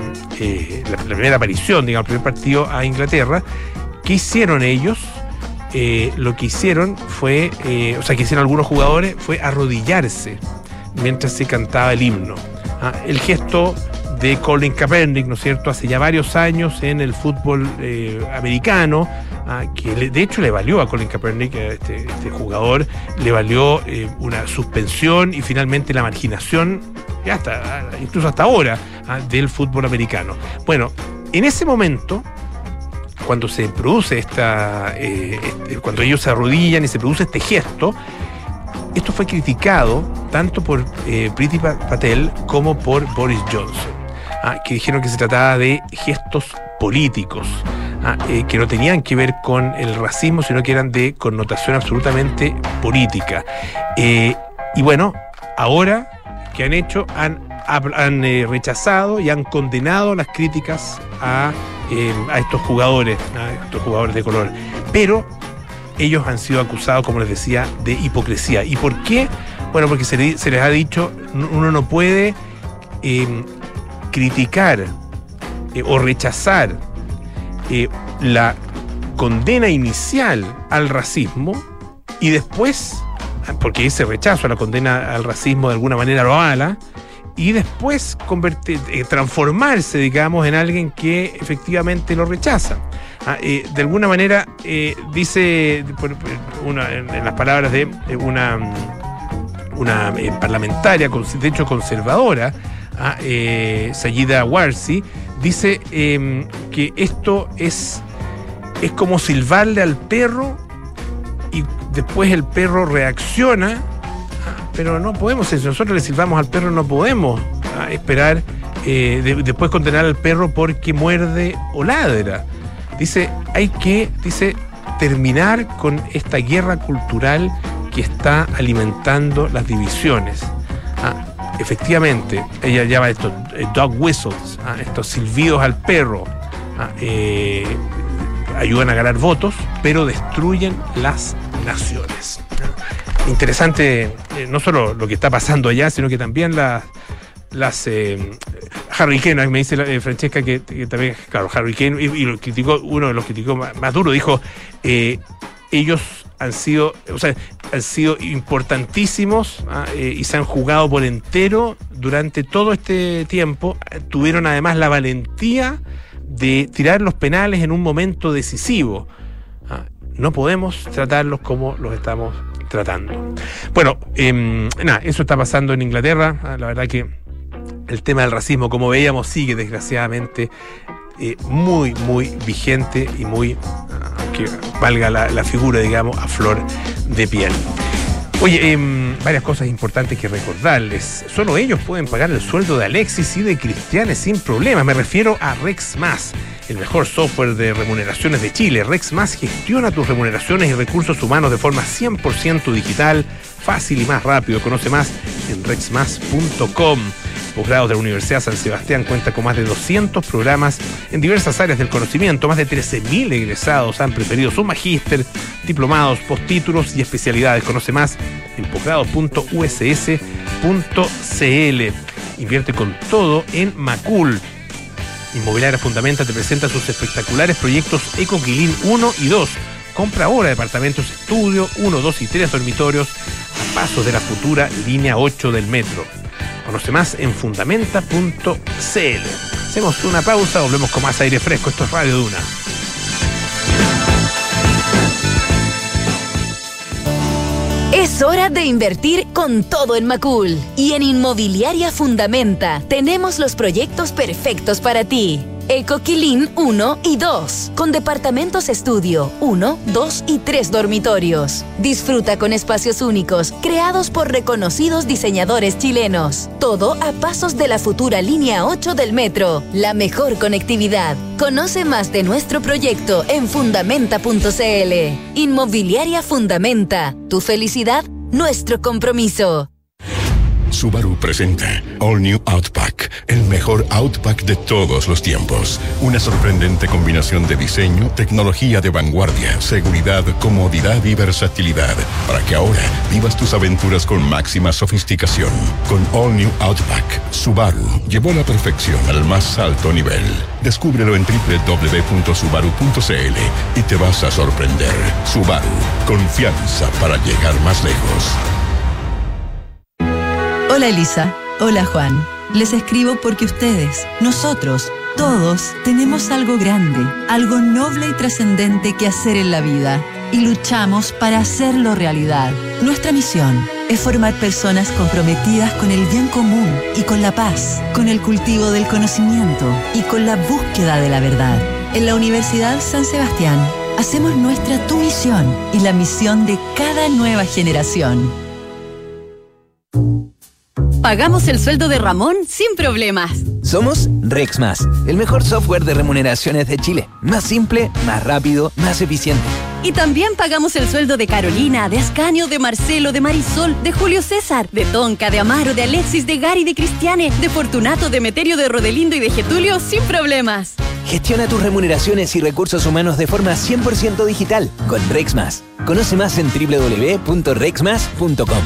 eh, la, la primera aparición, digamos, el primer partido a Inglaterra. ¿Qué hicieron ellos? Eh, lo que hicieron fue, eh, o sea, que hicieron algunos jugadores fue arrodillarse mientras se cantaba el himno. ¿Ah? El gesto de Colin Kaepernick, ¿no es cierto?, hace ya varios años en el fútbol eh, americano, ah, que le, de hecho le valió a Colin Kaepernick, a este, este jugador, le valió eh, una suspensión y finalmente la marginación, ya hasta, incluso hasta ahora, ah, del fútbol americano. Bueno, en ese momento, cuando se produce esta, eh, este, cuando ellos se arrodillan y se produce este gesto, esto fue criticado tanto por eh, Priti Patel como por Boris Johnson. Ah, que dijeron que se trataba de gestos políticos, ah, eh, que no tenían que ver con el racismo, sino que eran de connotación absolutamente política. Eh, y bueno, ahora, ¿qué han hecho? Han, han eh, rechazado y han condenado las críticas a, eh, a estos jugadores, a estos jugadores de color. Pero ellos han sido acusados, como les decía, de hipocresía. ¿Y por qué? Bueno, porque se, le, se les ha dicho, uno no puede Eh, criticar eh, o rechazar eh, la condena inicial al racismo y después, porque ese rechazo a la condena al racismo de alguna manera lo avala, y después convertir, eh, transformarse, digamos, en alguien que efectivamente lo rechaza. Ah, eh, de alguna manera, eh, dice por, una, en, en las palabras de eh, una, una eh, parlamentaria, de hecho conservadora, Ah, eh, Sayida Warsi, dice eh, que esto es, es como silbarle al perro y después el perro reacciona, ah, pero no podemos, si nosotros le silbamos al perro no podemos ah, esperar eh, de, después condenar al perro porque muerde o ladra. Dice, hay que, dice, terminar con esta guerra cultural que está alimentando las divisiones. Ah, Efectivamente, ella llama estos eh, dog whistles, ah, estos silbidos al perro, ah, eh, ayudan a ganar votos, pero destruyen las naciones. Interesante, eh, no solo lo que está pasando allá, sino que también la, las eh, Harry Kane, me dice eh, Francesca que, que también, claro, Harry Kane, y, y lo criticó, uno de los criticó más, más duro, dijo, eh, ellos han sido, o sea, han sido importantísimos ah, eh, y se han jugado por entero durante todo este tiempo. Tuvieron además la valentía de tirar los penales en un momento decisivo. Ah, no podemos tratarlos como los estamos tratando. Bueno, eh, nada, eso está pasando en Inglaterra. Ah, la verdad que el tema del racismo, como veíamos, sigue desgraciadamente eh, muy, muy vigente y muy... que valga la, la figura, digamos, a flor de piel. Oye, eh, varias cosas importantes que recordarles. Solo ellos pueden pagar el sueldo de Alexis y de Cristiane sin problemas. Me refiero a RexMás, el mejor software de remuneraciones de Chile. RexMás gestiona tus remuneraciones y recursos humanos de forma cien por ciento digital, fácil y más rápido. Conoce más en rexmas punto com. Posgrados de la Universidad San Sebastián cuenta con más de doscientos programas en diversas áreas del conocimiento. Más de trece mil egresados han preferido su magíster, diplomados, postítulos y especialidades. Conoce más en posgrados punto u s s punto c l. Invierte con todo en Macul. Inmobiliaria Fundamenta te presenta sus espectaculares proyectos Ecoquilín uno y dos. Compra ahora departamentos estudio uno, dos y tres dormitorios a pasos de la futura línea ocho del metro. Conoce más en fundamenta punto c l. Hacemos una pausa, volvemos con más aire fresco. Esto es Radio Duna. Es hora de invertir con todo en Macul. Y en Inmobiliaria Fundamenta tenemos los proyectos perfectos para ti. El Coquilín uno y dos, con departamentos estudio, uno, dos y tres dormitorios. Disfruta con espacios únicos, creados por reconocidos diseñadores chilenos. Todo a pasos de la futura línea ocho del metro. La mejor conectividad. Conoce más de nuestro proyecto en fundamenta punto cl. Inmobiliaria Fundamenta. Tu felicidad, nuestro compromiso. Subaru presenta All New Outback, el mejor Outback de todos los tiempos. Una sorprendente combinación de diseño, tecnología de vanguardia, seguridad, comodidad y versatilidad, para que ahora vivas tus aventuras con máxima sofisticación. Con All New Outback, Subaru llevó la perfección al más alto nivel. Descúbrelo en doble u doble u doble u punto subaru punto cl y te vas a sorprender. Subaru, confianza para llegar más lejos. Hola Elisa, hola Juan. Les escribo porque ustedes, nosotros, todos, tenemos algo grande, algo noble y trascendente que hacer en la vida. Y luchamos para hacerlo realidad. Nuestra misión es formar personas comprometidas con el bien común y con la paz, con el cultivo del conocimiento y con la búsqueda de la verdad. En la Universidad San Sebastián, hacemos nuestra tu misión y la misión de cada nueva generación. Pagamos el sueldo de Ramón sin problemas. Somos Rexmas, el mejor software de remuneraciones de Chile. Más simple, más rápido, más eficiente. Y también pagamos el sueldo de Carolina, de Ascanio, de Marcelo, de Marisol, de Julio César, de Tonka, de Amaro, de Alexis, de Gary, de Cristiane, de Fortunato, de Meterio, de Rodelindo y de Getulio sin problemas. Gestiona tus remuneraciones y recursos humanos de forma cien por ciento digital con Rexmas. Conoce más en doble u doble u doble u punto rexmas punto com.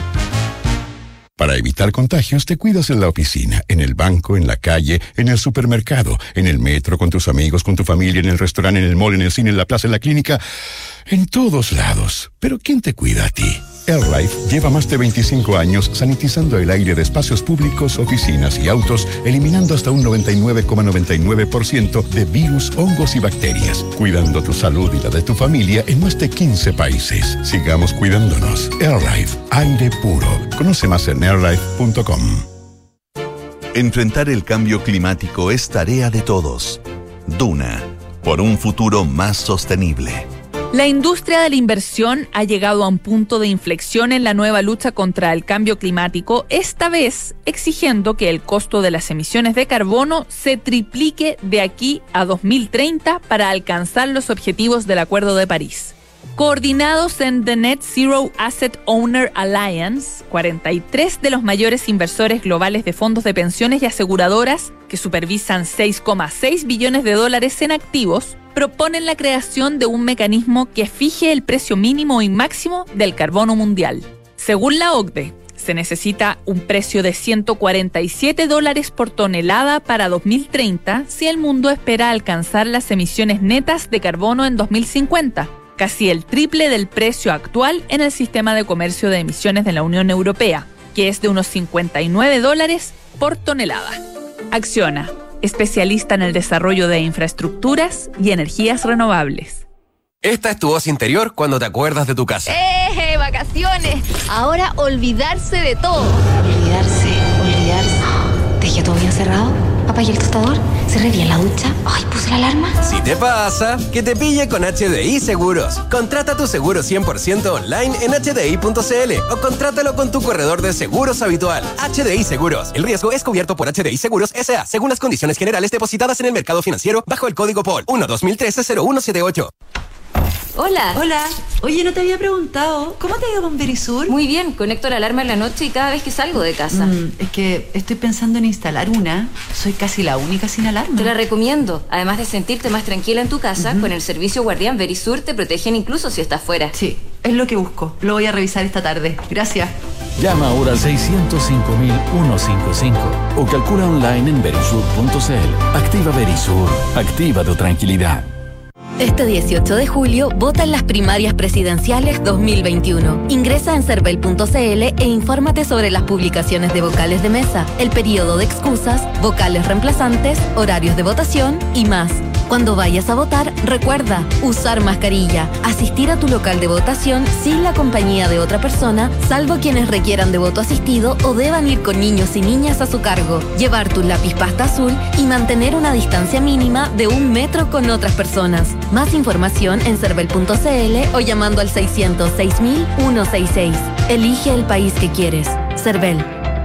Para evitar contagios, te cuidas en la oficina, en el banco, en la calle, en el supermercado, en el metro, con tus amigos, con tu familia, en el restaurante, en el mall, en el cine, en la plaza, en la clínica, en todos lados. ¿Pero quién te cuida a ti? AirLife lleva más de veinticinco años sanitizando el aire de espacios públicos, oficinas y autos, eliminando hasta un noventa y nueve coma noventa y nueve por ciento de virus, hongos y bacterias, cuidando tu salud y la de tu familia en más de quince países. Sigamos cuidándonos. AirLife, aire puro. Conoce más en airlife punto com. Enfrentar el cambio climático es tarea de todos. Duna, por un futuro más sostenible. La industria de la inversión ha llegado a un punto de inflexión en la nueva lucha contra el cambio climático, esta vez exigiendo que el costo de las emisiones de carbono se triplique de aquí a dos mil treinta para alcanzar los objetivos del Acuerdo de París. Coordinados en The Net Zero Asset Owner Alliance, cuarenta y tres de los mayores inversores globales de fondos de pensiones y aseguradoras, que supervisan seis coma seis billones de dólares en activos, proponen la creación de un mecanismo que fije el precio mínimo y máximo del carbono mundial. Según la O C D E, se necesita un precio de ciento cuarenta y siete dólares por tonelada para dos mil treinta si el mundo espera alcanzar las emisiones netas de carbono en dos mil cincuenta, casi el triple del precio actual en el sistema de comercio de emisiones de la Unión Europea, que es de unos cincuenta y nueve dólares por tonelada. Acciona, especialista en el desarrollo de infraestructuras y energías renovables. Esta es tu voz interior cuando te acuerdas de tu casa. ¡Eh, vacaciones! Ahora olvidarse de todo. Olvidarse, olvidarse. ¿Dejé todo bien cerrado? ¿Apagué el tostador? ¿Cerré bien la ducha? ¡Ay, puse la alarma! Si te pasa, que te pille con H D I Seguros. Contrata tu seguro cien por ciento online en h d i punto c l o contrátalo con tu corredor de seguros habitual. H D I Seguros. El riesgo es cubierto por H D I Seguros S A según las condiciones generales depositadas en el mercado financiero bajo el código P O L uno dos mil trece cero uno siete ocho. Hola. Hola. Oye, no te había preguntado, ¿cómo te ha ido con Verisur? Muy bien, conecto la alarma en la noche y cada vez que salgo de casa. Mm, es que estoy pensando en instalar una. Soy casi la única sin alarma. Te la recomiendo. Además de sentirte más tranquila en tu casa, uh-huh. con el servicio Guardián Verisur te protegen incluso si estás fuera. Sí, es lo que busco. Lo voy a revisar esta tarde. Gracias. Llama ahora al seiscientos cinco mil ciento cincuenta y cinco o calcula online en verisur punto c l. Activa Verisur. Activa tu tranquilidad. Este dieciocho de julio votan las primarias presidenciales dos mil veintiuno. Ingresa en cervel punto c l e infórmate sobre las publicaciones de vocales de mesa, el periodo de excusas, vocales reemplazantes, horarios de votación y más. Cuando vayas a votar, recuerda usar mascarilla, asistir a tu local de votación sin la compañía de otra persona, salvo quienes requieran de voto asistido o deban ir con niños y niñas a su cargo, llevar tu lápiz pasta azul y mantener una distancia mínima de un metro con otras personas. Más información en cervel punto c l o llamando al seiscientos seis mil ciento sesenta y seis. Elige el país que quieres. Cervel.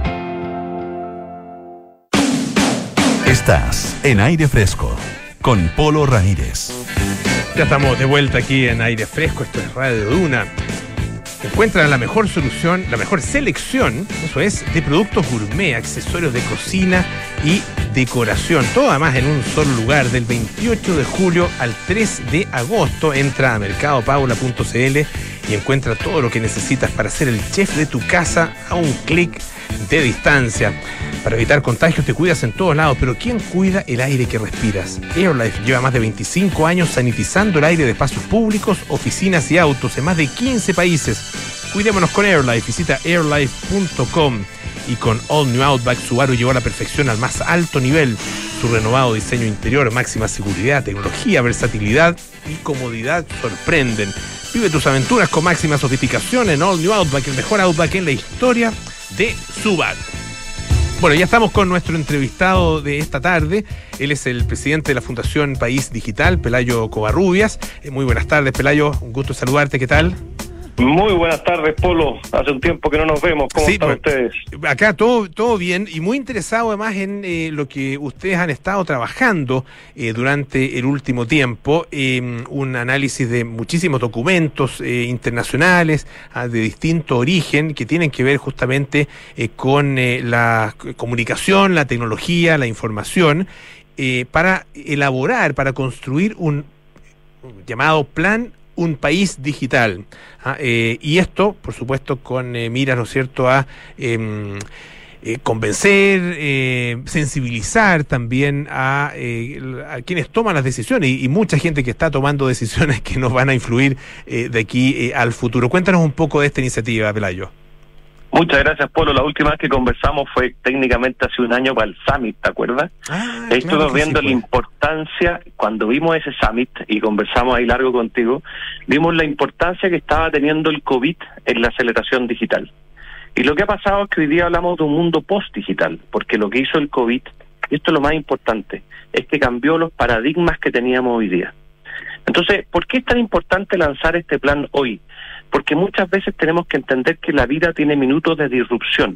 Estás en Aire Fresco con Polo Ramírez. Ya estamos de vuelta aquí en Aire Fresco, esto es Radio Duna. Encuentran la mejor solución, la mejor selección, eso es, de productos gourmet, accesorios de cocina y decoración. Todo además en un solo lugar, del veintiocho de julio al tres de agosto. Entra a mercado paula punto c l y encuentra todo lo que necesitas para ser el chef de tu casa a un clic de distancia. Para evitar contagios te cuidas en todos lados, pero ¿quién cuida el aire que respiras? AirLife lleva más de veinticinco años sanitizando el aire de espacios públicos, oficinas y autos en más de quince países. Cuidémonos con AirLife. Visita airlife punto com. Y con All New Outback, Subaru llevó a la perfección al más alto nivel. Su renovado diseño interior, máxima seguridad, tecnología, versatilidad y comodidad sorprenden. Vive tus aventuras con máxima sofisticación en All New Outback, el mejor Outback en la historia de Subaru. Bueno, ya estamos con nuestro entrevistado de esta tarde. Él es el presidente de la Fundación País Digital, Pelayo Covarrubias. Eh, muy buenas tardes, Pelayo. Un gusto saludarte. ¿Qué tal? Muy buenas tardes, Polo. Hace un tiempo que no nos vemos. ¿Cómo sí, están pues, ustedes? Acá todo todo bien y muy interesado además en eh, lo que ustedes han estado trabajando eh, durante el último tiempo. Eh, un análisis de muchísimos documentos eh, internacionales ah, de distinto origen que tienen que ver justamente eh, con eh, la comunicación, la tecnología, la información, eh, para elaborar, para construir un, un llamado plan Un País Digital. ¿ah? Eh, y esto, por supuesto, con eh, miras, ¿no es cierto?, a eh, eh, convencer, eh, sensibilizar también a, eh, a quienes toman las decisiones y, y mucha gente que está tomando decisiones que nos van a influir eh, de aquí eh, al futuro. Cuéntanos un poco de esta iniciativa, Pelayo. Muchas gracias, Polo. La última vez que conversamos fue técnicamente hace un año para el Summit, ¿te acuerdas? Ah, Estuve claro viendo sí, la importancia, cuando vimos ese Summit y conversamos ahí largo contigo, vimos la importancia que estaba teniendo el COVID en la aceleración digital. Y lo que ha pasado es que hoy día hablamos de un mundo post-digital, porque lo que hizo el COVID, y esto es lo más importante, es que cambió los paradigmas que teníamos hoy día. Entonces, ¿por qué es tan importante lanzar este plan hoy? Porque muchas veces tenemos que entender que la vida tiene minutos de disrupción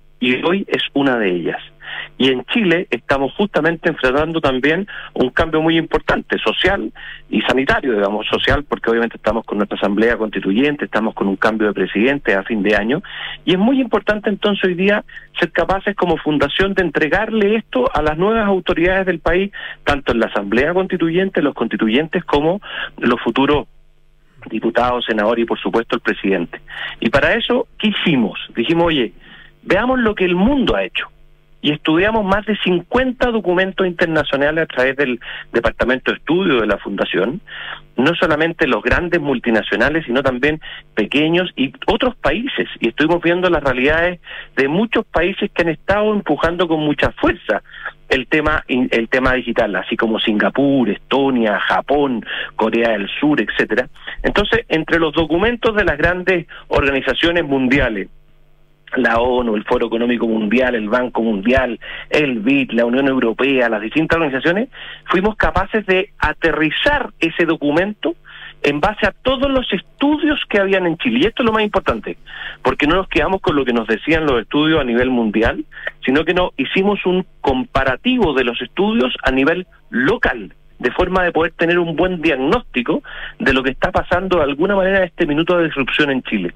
y hoy es una de ellas. Y en Chile estamos justamente enfrentando también un cambio muy importante, social y sanitario, digamos, social, porque obviamente estamos con nuestra asamblea constituyente, estamos con un cambio de presidente a fin de año, y es muy importante entonces hoy día ser capaces como fundación de entregarle esto a las nuevas autoridades del país, tanto en la asamblea constituyente, los constituyentes, como los futuros diputados, senadores y por supuesto el presidente. Y para eso, ¿qué hicimos? Dijimos, oye, veamos lo que el mundo ha hecho. Y estudiamos más de cincuenta documentos internacionales a través del Departamento de Estudio de la Fundación, no solamente los grandes multinacionales, sino también pequeños y otros países. Y estuvimos viendo las realidades de muchos países que han estado empujando con mucha fuerza el tema el tema digital, así como Singapur, Estonia, Japón, Corea del Sur, etcétera. Entonces, entre los documentos de las grandes organizaciones mundiales, la ONU, el Foro Económico Mundial, el Banco Mundial, el B I D, la Unión Europea, las distintas organizaciones, fuimos capaces de aterrizar ese documento en base a todos los estudios que habían en Chile. Y esto es lo más importante, porque no nos quedamos con lo que nos decían los estudios a nivel mundial, sino que no hicimos un comparativo de los estudios a nivel local, de forma de poder tener un buen diagnóstico de lo que está pasando de alguna manera en este minuto de disrupción en Chile.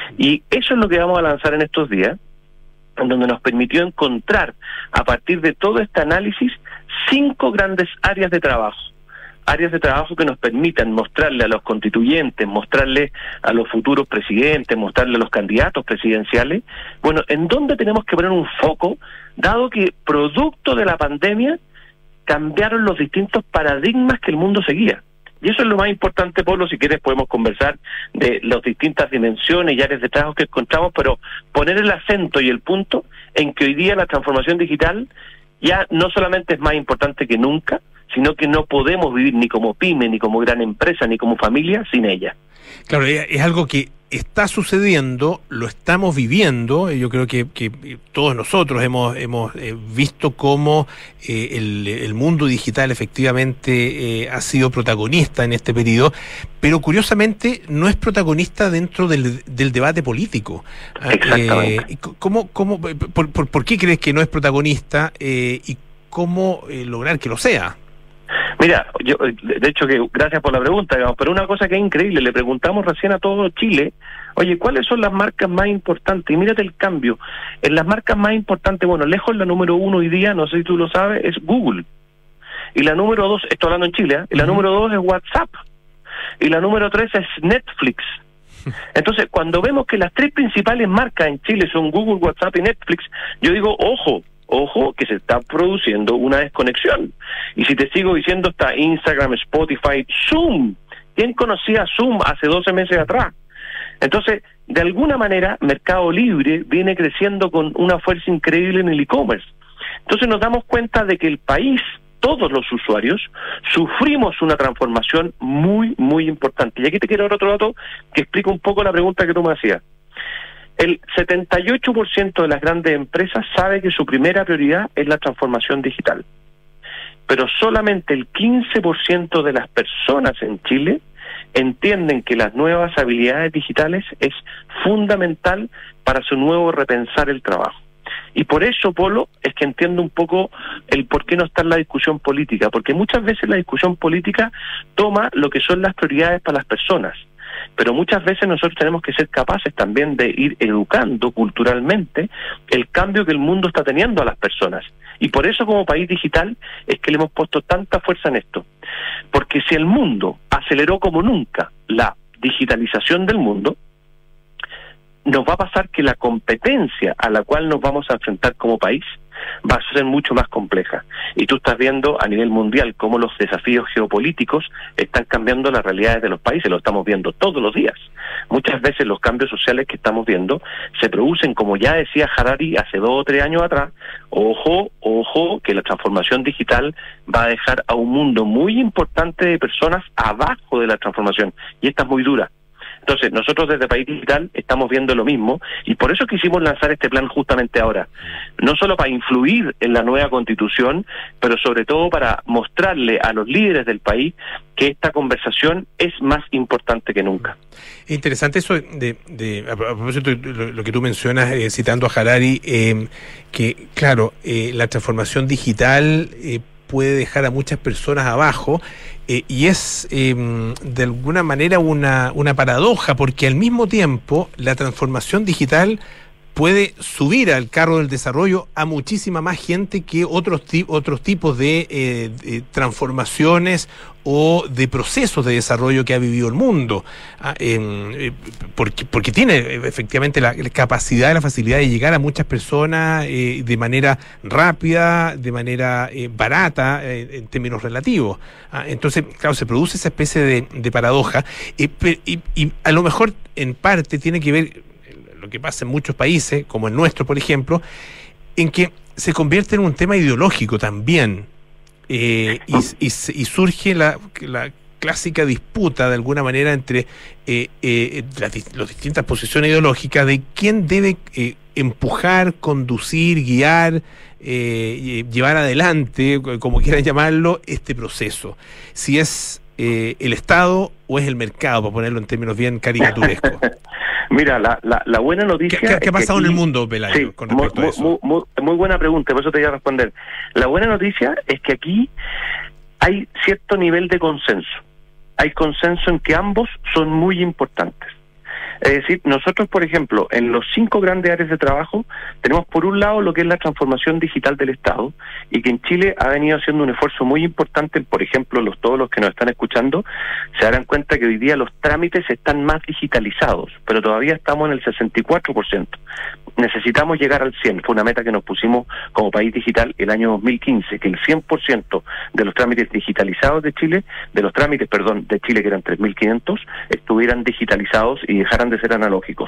Y eso es lo que vamos a lanzar en estos días, en donde nos permitió encontrar, a partir de todo este análisis, cinco grandes áreas de trabajo. Áreas de trabajo que nos permitan mostrarle a los constituyentes, mostrarle a los futuros presidentes, mostrarle a los candidatos presidenciales, bueno, en dónde tenemos que poner un foco, dado que producto de la pandemia cambiaron los distintos paradigmas que el mundo seguía. Y eso es lo más importante, Polo. Si quieres podemos conversar de las distintas dimensiones y áreas de trabajo que encontramos, pero poner el acento y el punto en que hoy día la transformación digital ya no solamente es más importante que nunca, sino que no podemos vivir ni como pyme, ni como gran empresa, ni como familia sin ella. Claro, es algo que está sucediendo, lo estamos viviendo. Yo creo que, que todos nosotros hemos hemos eh, visto cómo eh, el, el mundo digital efectivamente eh, ha sido protagonista en este periodo, pero curiosamente no es protagonista dentro del, del debate político. Exactamente. Eh, ¿cómo, cómo, por, por, ¿Por qué crees que no es protagonista eh, y cómo eh, lograr que lo sea? Mira, yo, de hecho, que gracias por la pregunta, digamos, pero una cosa que es increíble, le preguntamos recién a todo Chile, oye, ¿cuáles son las marcas más importantes? Y mírate el cambio. En las marcas más importantes, bueno, lejos la número uno hoy día, no sé si tú lo sabes, es Google. Y la número dos, estoy hablando en Chile, ¿eh? Y la uh-huh. número dos es WhatsApp. Y la número tres es Netflix. Entonces, cuando vemos que las tres principales marcas en Chile son Google, WhatsApp y Netflix, yo digo, ojo, Ojo, que se está produciendo una desconexión. Y si te sigo diciendo, está Instagram, Spotify, Zoom. ¿Quién conocía Zoom hace doce meses atrás? Entonces, de alguna manera, Mercado Libre viene creciendo con una fuerza increíble en el e-commerce. Entonces nos damos cuenta de que el país, todos los usuarios, sufrimos una transformación muy, muy importante. Y aquí te quiero dar otro dato que explica un poco la pregunta que tú me hacías. El setenta y ocho por ciento de las grandes empresas sabe que su primera prioridad es la transformación digital. Pero solamente el quince por ciento de las personas en Chile entienden que las nuevas habilidades digitales es fundamental para su nuevo repensar el trabajo. Y por eso, Polo, es que entiendo un poco el por qué no está en la discusión política, porque muchas veces la discusión política toma lo que son las prioridades para las personas. Pero muchas veces nosotros tenemos que ser capaces también de ir educando culturalmente el cambio que el mundo está teniendo a las personas. Y por eso, como país digital, es que le hemos puesto tanta fuerza en esto. Porque si el mundo aceleró como nunca la digitalización del mundo, nos va a pasar que la competencia a la cual nos vamos a enfrentar como país va a ser mucho más compleja. Y tú estás viendo a nivel mundial cómo los desafíos geopolíticos están cambiando las realidades de los países, lo estamos viendo todos los días. Muchas veces los cambios sociales que estamos viendo se producen, como ya decía Harari hace dos o tres años atrás, ojo, ojo, que la transformación digital va a dejar a un mundo muy importante de personas abajo de la transformación, y esta es muy dura. Entonces, nosotros desde País Digital estamos viendo lo mismo, y por eso quisimos lanzar este plan justamente ahora. No solo para influir en la nueva Constitución, pero sobre todo para mostrarle a los líderes del país que esta conversación es más importante que nunca. Es interesante eso de, de a propósito de lo, lo que tú mencionas, eh, citando a Harari, eh, que, claro, eh, la transformación digital eh, puede dejar a muchas personas abajo, eh, y es eh, de alguna manera una, una paradoja, porque al mismo tiempo la transformación digital puede subir al carro del desarrollo a muchísima más gente que otros, ti- otros tipos de, eh, de transformaciones o de procesos de desarrollo que ha vivido el mundo, ah, eh, porque, porque tiene efectivamente la capacidad y la facilidad de llegar a muchas personas eh, de manera rápida, de manera eh, barata, eh, en términos relativos. Ah, entonces, claro, se produce esa especie de, de paradoja, eh, y, y a lo mejor en parte tiene que ver lo que pasa en muchos países, como en nuestro, por ejemplo, en que se convierte en un tema ideológico también, eh, y, y, y surge la, la clásica disputa, de alguna manera, entre eh, eh, las, las distintas posiciones ideológicas de quién debe eh, empujar, conducir, guiar, eh, llevar adelante, como quieran llamarlo, este proceso. Si es eh, el Estado o es el mercado, para ponerlo en términos bien caricaturescos. Mira, la, la, la buena noticia... ¿Qué, qué, qué ha pasado aquí, en el mundo, Pelayo, sí, con respecto muy, a eso? Muy, muy, muy buena pregunta, por eso te voy a responder. La buena noticia es que aquí hay cierto nivel de consenso. Hay consenso en que ambos son muy importantes. Es decir, nosotros, por ejemplo, en los cinco grandes áreas de trabajo, tenemos por un lado lo que es la transformación digital del Estado, y que en Chile ha venido haciendo un esfuerzo muy importante. Por ejemplo, los todos los que nos están escuchando se darán cuenta que hoy día los trámites están más digitalizados, pero todavía estamos en el sesenta y cuatro por ciento. Necesitamos llegar al cien por ciento, fue una meta que nos pusimos como país digital el año dos mil quince, que el cien por ciento de los trámites digitalizados de Chile, de los trámites, perdón, de Chile, que eran tres mil quinientos, estuvieran digitalizados y dejaran de ser analógicos.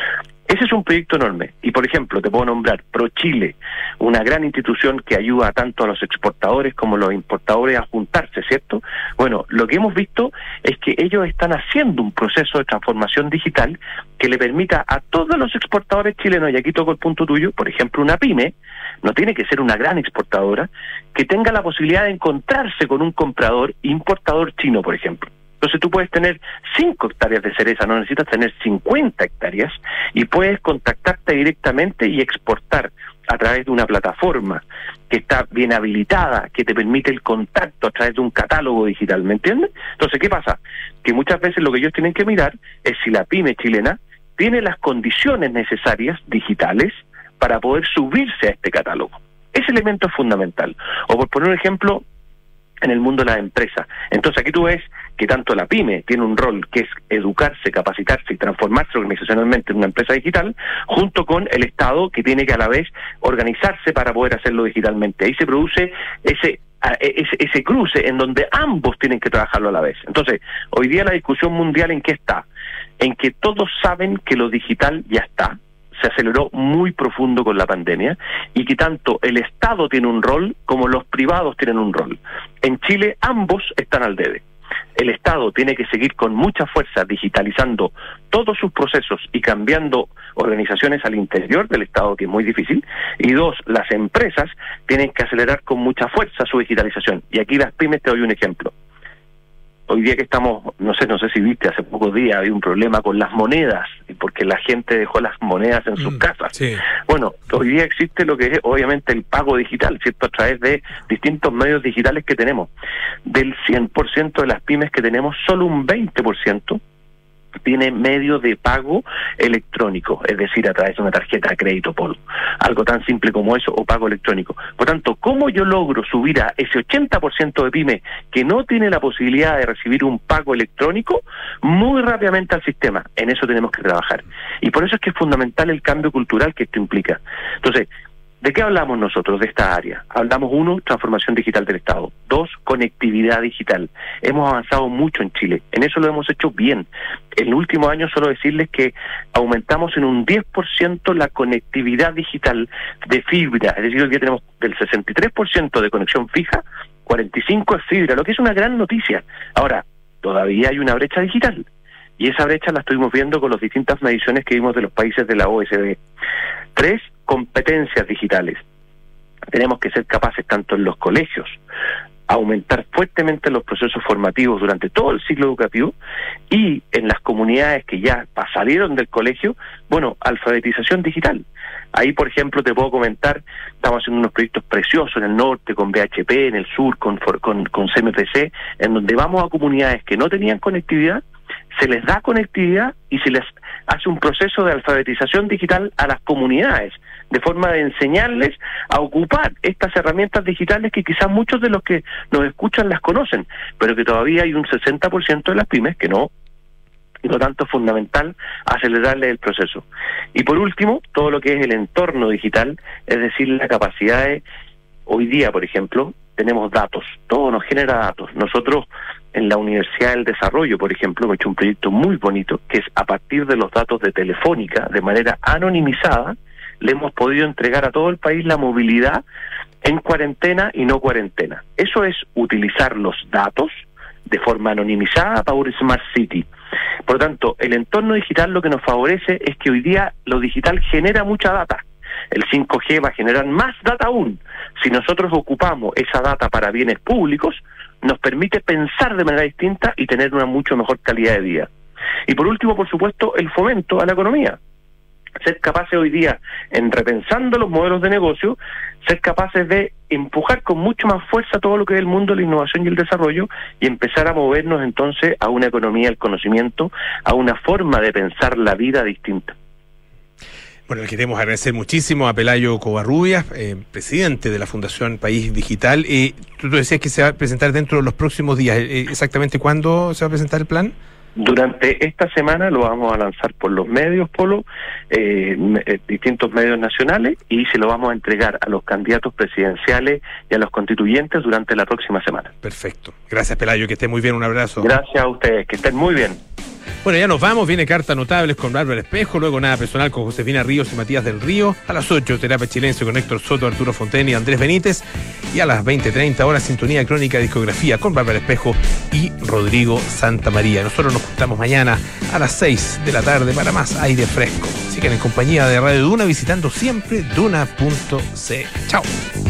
Ese es un proyecto enorme. Y, por ejemplo, te puedo nombrar ProChile, una gran institución que ayuda tanto a los exportadores como a los importadores a juntarse, ¿cierto? Bueno, lo que hemos visto es que ellos están haciendo un proceso de transformación digital que le permita a todos los exportadores chilenos, y aquí toco el punto tuyo, por ejemplo, una pyme, no tiene que ser una gran exportadora, que tenga la posibilidad de encontrarse con un comprador importador chino, por ejemplo. Entonces tú puedes tener cinco hectáreas de cereza, no necesitas tener cincuenta hectáreas, y puedes contactarte directamente y exportar a través de una plataforma que está bien habilitada, que te permite el contacto a través de un catálogo digital, ¿me entiendes? Entonces, ¿qué pasa? Que muchas veces lo que ellos tienen que mirar es si la pyme chilena tiene las condiciones necesarias digitales para poder subirse a este catálogo. Ese elemento es fundamental. O por poner un ejemplo, en el mundo de las empresas. Entonces aquí tú ves que tanto la pyme tiene un rol que es educarse, capacitarse y transformarse organizacionalmente en una empresa digital, junto con el Estado, que tiene que a la vez organizarse para poder hacerlo digitalmente. Ahí se produce ese ese, ese cruce en donde ambos tienen que trabajarlo a la vez. Entonces, hoy día la discusión mundial, ¿en qué está? En que todos saben que lo digital ya está, se aceleró muy profundo con la pandemia, y que tanto el Estado tiene un rol como los privados tienen un rol. En Chile ambos están al debe. El Estado tiene que seguir con mucha fuerza digitalizando todos sus procesos y cambiando organizaciones al interior del Estado, que es muy difícil. Y dos, las empresas tienen que acelerar con mucha fuerza su digitalización. Y aquí las pymes, te doy un ejemplo. Hoy día que estamos, no sé, no sé si viste, hace pocos días había un problema con las monedas, porque la gente dejó las monedas en sus mm, casas. Sí. Bueno, hoy día existe lo que es obviamente el pago digital, ¿cierto? A través de distintos medios digitales que tenemos. Del cien por ciento de las pymes que tenemos, solo un veinte por ciento tiene medio de pago electrónico, es decir, a través de una tarjeta de crédito, Polo. Algo tan simple como eso, o pago electrónico. Por tanto, ¿cómo yo logro subir a ese ochenta por ciento de pyme que no tiene la posibilidad de recibir un pago electrónico muy rápidamente al sistema? En eso tenemos que trabajar. Y por eso es que es fundamental el cambio cultural que esto implica. Entonces, ¿de qué hablamos nosotros de esta área? Hablamos, uno, transformación digital del Estado. Dos, conectividad digital. Hemos avanzado mucho en Chile. En eso lo hemos hecho bien. En el último año, solo decirles que aumentamos en un diez por ciento la conectividad digital de fibra. Es decir, hoy día tenemos del sesenta y tres por ciento de conexión fija, cuarenta y cinco por ciento es fibra, lo que es una gran noticia. Ahora, todavía hay una brecha digital. Y esa brecha la estuvimos viendo con las distintas mediciones que vimos de los países de la O E C D. Tres, competencias digitales. Tenemos que ser capaces, tanto en los colegios, aumentar fuertemente los procesos formativos durante todo el ciclo educativo, y en las comunidades que ya salieron del colegio, bueno, alfabetización digital. Ahí, por ejemplo, te puedo comentar, estamos haciendo unos proyectos preciosos en el norte, con B H P, en el sur, con, con, con C M P C, en donde vamos a comunidades que no tenían conectividad, se les da conectividad y se les hace un proceso de alfabetización digital a las comunidades, de forma de enseñarles a ocupar estas herramientas digitales que quizás muchos de los que nos escuchan las conocen, pero que todavía hay un sesenta por ciento de las pymes que no. Y por lo tanto es fundamental acelerarle el proceso. Y por último, todo lo que es el entorno digital, es decir, la capacidad de, hoy día, por ejemplo, tenemos datos, todo nos genera datos. Nosotros en la Universidad del Desarrollo, por ejemplo, hemos hecho un proyecto muy bonito, que es a partir de los datos de Telefónica, de manera anonimizada, le hemos podido entregar a todo el país la movilidad en cuarentena y no cuarentena. Eso es utilizar los datos de forma anonimizada para un Smart City. Por lo tanto, el entorno digital lo que nos favorece es que hoy día lo digital genera mucha data. El cinco G va a generar más data aún. Si nosotros ocupamos esa data para bienes públicos, nos permite pensar de manera distinta y tener una mucho mejor calidad de vida. Y por último, por supuesto, el fomento a la economía. Ser capaces hoy día, en repensando los modelos de negocio, ser capaces de empujar con mucho más fuerza todo lo que es el mundo de la innovación y el desarrollo, y empezar a movernos entonces a una economía del conocimiento, a una forma de pensar la vida distinta. Bueno, le queremos agradecer muchísimo a Pelayo Covarrubias, eh, presidente de la Fundación País Digital. Eh, tú decías que se va a presentar dentro de los próximos días. Eh, ¿Exactamente cuándo se va a presentar el plan? Durante esta semana lo vamos a lanzar por los medios, Polo, eh, eh, distintos medios nacionales, y se lo vamos a entregar a los candidatos presidenciales y a los constituyentes durante la próxima semana. Perfecto. Gracias, Pelayo, que esté muy bien. Un abrazo. Gracias a ustedes, que estén muy bien. Bueno, ya nos vamos. Viene Cartas Notables con Bárbara Espejo. Luego Nada Personal con Josefina Ríos y Matías del Río. A las ocho, Terapia Chilense con Héctor Soto, Arturo Fonten y Andrés Benítez. Y a las veinte treinta horas, Sintonía Crónica Discografía con Bárbara Espejo y Rodrigo Santamaría. Nosotros nos juntamos mañana a las seis de la tarde para más aire fresco. Sigan en compañía de Radio Duna, visitando siempre duna punto c l. Chao.